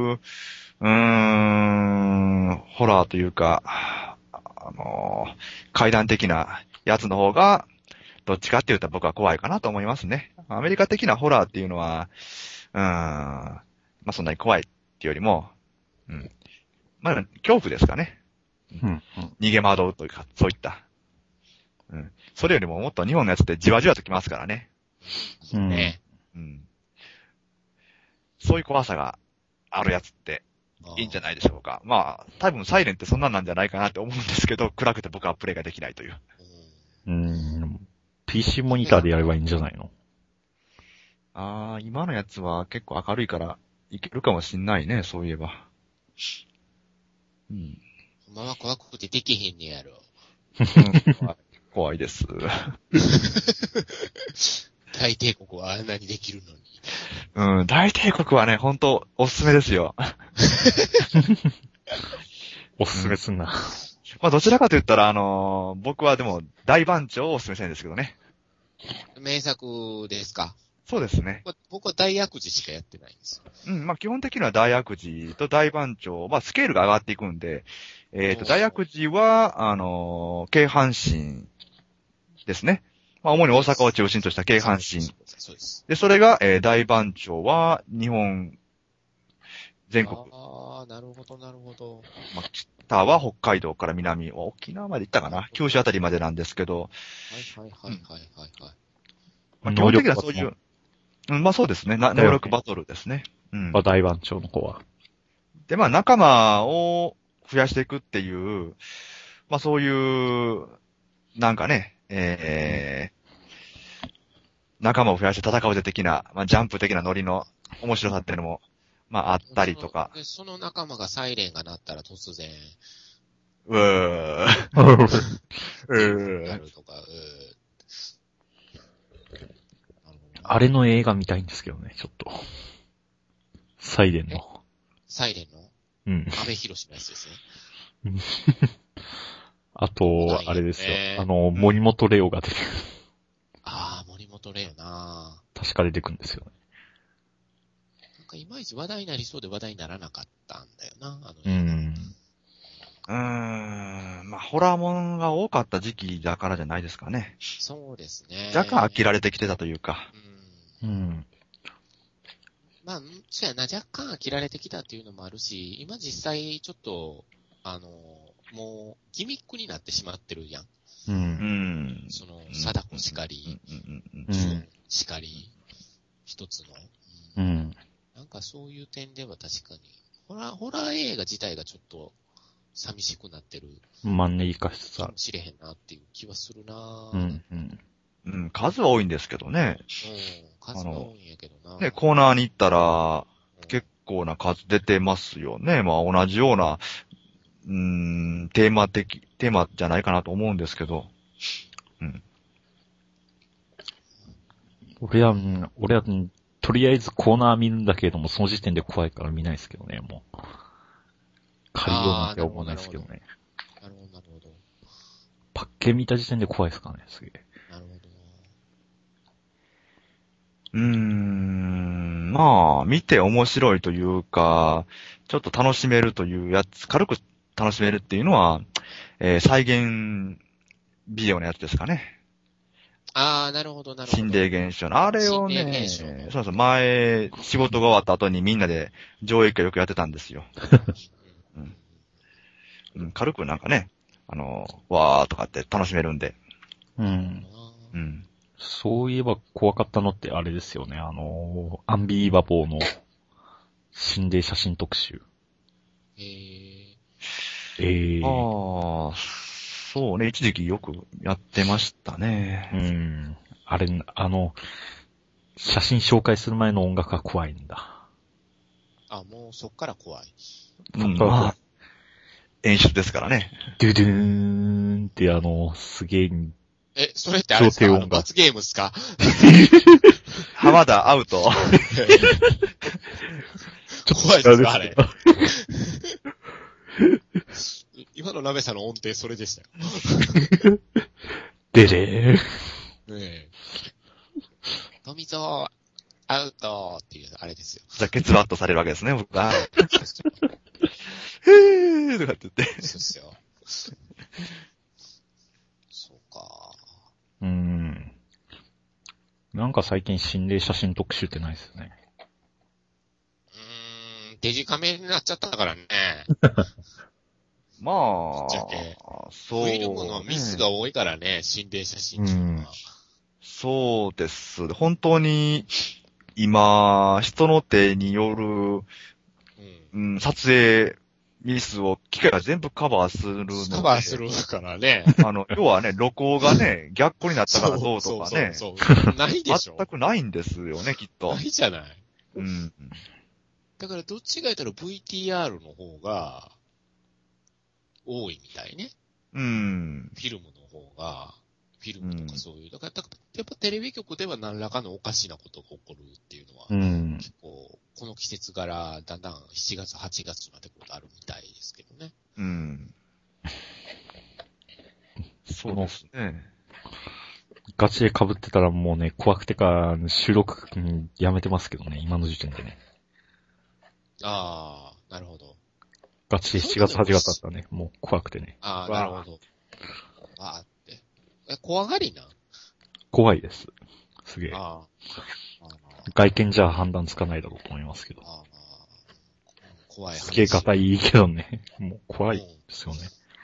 うーん、ホラーというか、あの、怪談的なやつの方が、どっちかって言ったら僕は怖いかなと思いますね。アメリカ的なホラーっていうのは、うーん、まあそんなに怖いっていうよりも、うん。まあ、恐怖ですかね。 うん。 逃げ惑うというか、そういった。うん。それよりももっと日本のやつってじわじわときますからね。 うん。 ね。 うん。そういう怖さがあるやつっていいんじゃないでしょうか。まあ、多分サイレンってそんなんなんじゃないかなって思うんですけど、暗くて僕はプレイができないという。 うん。 うん。ピーシー モニターでやればいいんじゃないの？ ああ、今のやつは結構明るいからいけるかもしんないね、そういえば。うん。 ほんまは怖くてできへんねやろ。 うん、怖い怖いです。 大帝国はあんなにできるのに。 うん、大帝国はね、ほんとおすすめですよ。 おすすめすんな。 まあどちらかと言ったら、あのー僕はでも大番長をおすすめしたいんですけどね。 名作ですか？ そうですね。 僕は僕は大悪事しかやってないんですよ。 うん、まあ基本的には大悪事と大番長、まあスケールが上がっていくんで、えっ、と、 おー大悪事は、あのー京阪神ですね。まあ主に大阪を中心とした京阪神。 そうです。 で、それが、えー大番長は日本全国。 ああ、なるほど、なるほど。 まあ、北は北海道から南、沖縄まで行ったかな。九州あたりまでなんですけど、 はいはいはいはいはいはい。 まあ、基本的にはそういう、うん、まあそうですね。な能力バトルですね。うん。 大番長の子は。 で、まあ仲間を増やしていくっていう、まあそういう、なんかね、えー、仲間を増やして戦うぜ的な、まあジャンプ的なノリの面白さっていうのも、まああったりとか。 で、その仲間がサイレンが鳴ったら突然、 うー。うー。 なるとか、うーあれの映画見たいんですけどね、ちょっと。サイレンの。 サイレンのうん。 安倍博士のやつですね。 あと、あれですよ。 ねあの、森本レオが出てくる。 ああ、森本レオな。 確か出てくるんですよね。 なんかいまいち話題になりそうで話題にならなかったんだよな、あのう映画。 ん。 うーん。まあホラーものが多かった時期だからじゃないですかね。 そうですね。 若干飽きられてきてたというか。 うん。 うん。 まあ、そうやな、若干飽きられてきたっていうのもあるし、今実際ちょっと、あの、もうギミックになってしまってるやん。 う。 うんん。 その、貞子しかり、 うんうんうんうジョンん。 しかり、一つの、 ううんん。 なんかそういう点では確かに、ホラー、ホラー映画自体がちょっと寂しくなってるマンネリ化しつつあるかも。しれへんなっていう気はするなぁ。 うん。うん。 うん、数は多いんですけどね。 うん。数は多いんやけどな。 ね、コーナーに行ったら、 うん結構な数出てますよね。まあ同じような、うーん、テーマ的、テーマじゃないかなと思うんですけど。 俺は、うん俺は、うんとりあえずコーナー見るんだけれども、その時点で怖いから見ないですけどね、もう。借りようなんて思わないですけどね。 なるほど、なるほど。 パッケ見た時点で怖いですからね、すげえ。 なるほど。 うーん、まあ、見て面白いというか、ちょっと楽しめるというやつ、軽く楽しめるっていうのは、えー再現ビデオのやつですかね。 ああ、なるほど、なるほど。 心霊現象の。あれを心霊ね、 現象のそうそう、前、仕事が終わった後にみんなで上映会よくやってたんですよ。 うんうん、軽くなんかね、あの、わーとかって楽しめるんで。 うん。 うん。 そういえば怖かったのってあれですよね、あの、アンビリバボーの心霊写真特集。 へえ。 ええー。 ああ、そうね、一時期よくやってましたね。 うん。あれ、あの、写真紹介する前の音楽が怖いんだ。 あ、もうそっから怖い。 うん、 そっかまあ、演出ですからね。 ドゥドゥーンってあの、すげえ、 え、それってあれですか？ 超低音があの罰ゲームっすか？ 浜田アウト。 怖いですかあれ。今の鍋さんの音程それでしたよ。 でれー。 ねえ。富蔵、アウトっていう、あれですよ。 じゃあ、ケツラッとされるわけですね、僕は。へーとかって言って。 そうっすよ。そうか。 うーん。なんか最近心霊写真特集ってないですよね。 うーん、デジカメになっちゃったからね。 まあぶっちゃけ、 そう、 フィルムのミスが多いからね、心霊写真っていうのは。 そうです。本当に、今、人の手による、 うん。 うん、撮影ミスを機械が全部カバーするので。 カバーするからね。 あの、要はね、露光がね、逆光になったからどうとかね。 そうそうそうそう。ないでしょ。 全くないんですよね、きっとな。いじゃない。 うん。 だからどっちか言ったら ブイティーアール の方が多いみたいね。 うん。 フィルムの方が、フィルムとかそういう。だから、やっぱテレビ局では何らかのおかしなことが起こるっていうのは、 うん。 結構、この季節からだんだんしちがつ、はちがつまでことあるみたいですけどね。 うん。そうですね。 ガチで被ってたらもうね、怖くてか、収録うんやめてますけどね、今の時点でね。 ああ、なるほど。 ガチでしちがつ、はちがつだったらね、もう怖くてね。 ああ、 わあなるほど。ああって。え、怖がりなん怖いです。すげえ。 ああ。あ外見じゃ判断つかないだろうと思いますけど。 あ、ああ、怖い話。 すげえ硬いけどね、もう怖いですよね。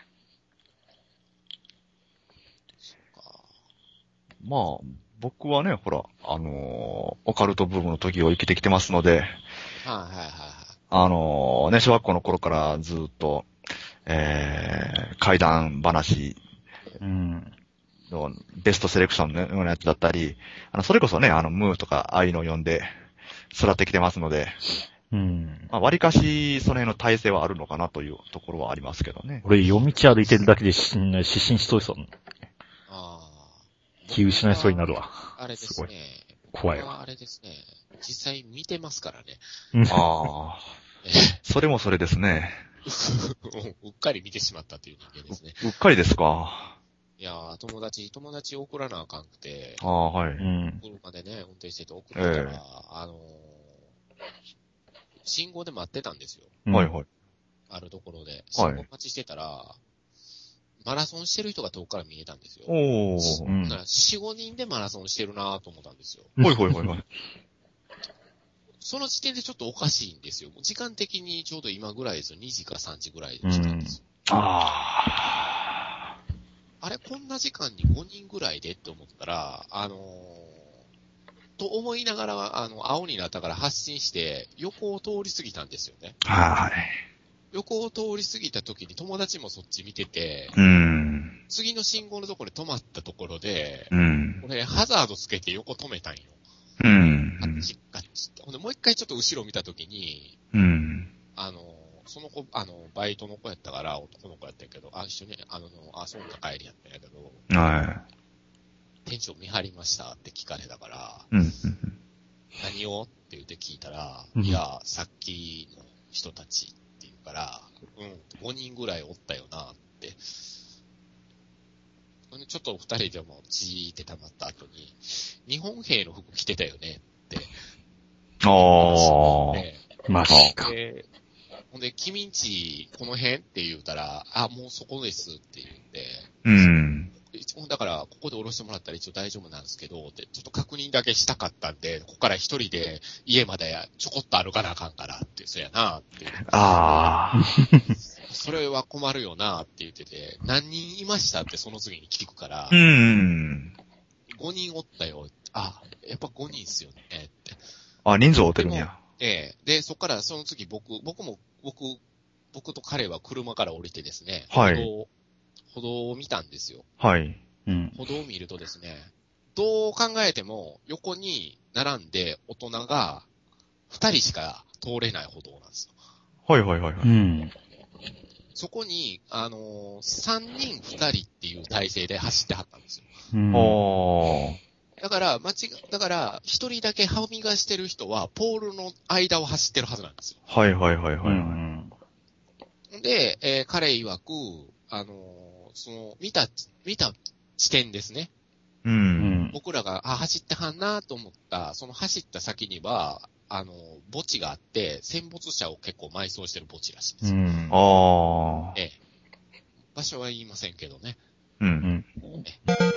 そっか。 まあ、僕はね、ほら、あのーオカルトブームの時を生きてきてますので、 はいはいはいはい。 あのーね、小学校の頃からずっと、えー、怪談話うん。 のベストセレクションのようなやつだったり、あの、それこそね、あの、ムーとか、ああいうのを読んで、育ってきてますので、 うん。 まあ、割かし、その辺の体制はあるのかなというところはありますけどね。 俺、夜道歩いてるだけでし失神しそうですもん。 ああ。 気失いそうになるわ。 あれですすごいね。 怖いわ。 僕はあれですね。実際見てますからね。 うんああ、それもそれですね。 うっかり見てしまったという人間ですね。 うっかりですか。 いやー、友達、友達送らなあかんくて、 ああ、はい。 うん。 車でね、運転してて送ってたら、 ええあのー、信号で待ってたんですよ。 はいはい。 あるところで。信号待ちしてたら、マラソンしてる人が遠くから見えたんですよ。 おうー。 んだから、よん、ごにんでマラソンしてるなと思ったんですよ。 ほいほいほいほい。 その時点でちょっとおかしいんですよ。時間的にちょうど今ぐらいですよ。にじかさんじぐらいで来たんですよ。 ああれ、こんな時間にごにんぐらいでって思ったら、あのー、と思いながら、あの、青になったから発進して、横を通り過ぎたんですよね。 あ。はい。 横を通り過ぎた時に友達もそっち見てて、 うーん。 次の信号のところで止まったところで、 うん。 俺、ハザードつけて横止めたんよ。 うん。 あっちガッチって。ほんで、もう一回ちょっと後ろ見た時に、 うん。 あの、その子、あの、バイトの子やったから、男の子やったけど、あ、一緒に、あの、あ、そうか帰りやったんやけど、 は店長見張りましたって聞かれたから、 い。うん。 何をって言って聞いたら、 うんいや、さっきの人たちって言うから、うん、ごにんぐらいおったよなって。ほんでちょっと二人でもじーって溜まった後に、日本兵の服着てたよねってああ。 で、 マジか。 で、ほんで、君んち、この辺って言うたら、あ、もうそこですって言って、 うん。 一応だから、ここで降ろしてもらったら一応大丈夫なんですけど、ってちょっと確認だけしたかったんで、ここから一人で家までちょこっと歩かなあかんからって、そやなって。 ああ。 それは困るよなって言ってて、何人いましたってその次に聞くからう、ん。 ごにんおったよ。あ、やっぱごにんっすよねって。 あ、人数合うてるんや。 ええ。で、そっからその次僕、僕も、僕、僕と彼は車から降りてですね、 はい歩道、歩道を見たんですよ。 はい。 うん。 歩道を見るとですね、どう考えても横に並んで大人がふたりしか通れない歩道なんですよ。 はいはいはいはい。 うん。 そこに、あのー、さんにんふたりっていう体制で走ってはったんですよ。 うん。 あだから、間違、だから、一人だけはみ出してる人は、ポールの間を走ってるはずなんですよ。 あ。はいはいはいはい。 うん。 で、えー彼曰く、あのー、その、見た、見た地点ですね。 う。 うんん。 僕らが、あ、走ってはんなと思った、その走った先には、あの、墓地があって、戦没者を結構埋葬してる墓地らしいんですよ。 うん。 ああ。 ええ。場所は言いませんけどね。 う。 うんん。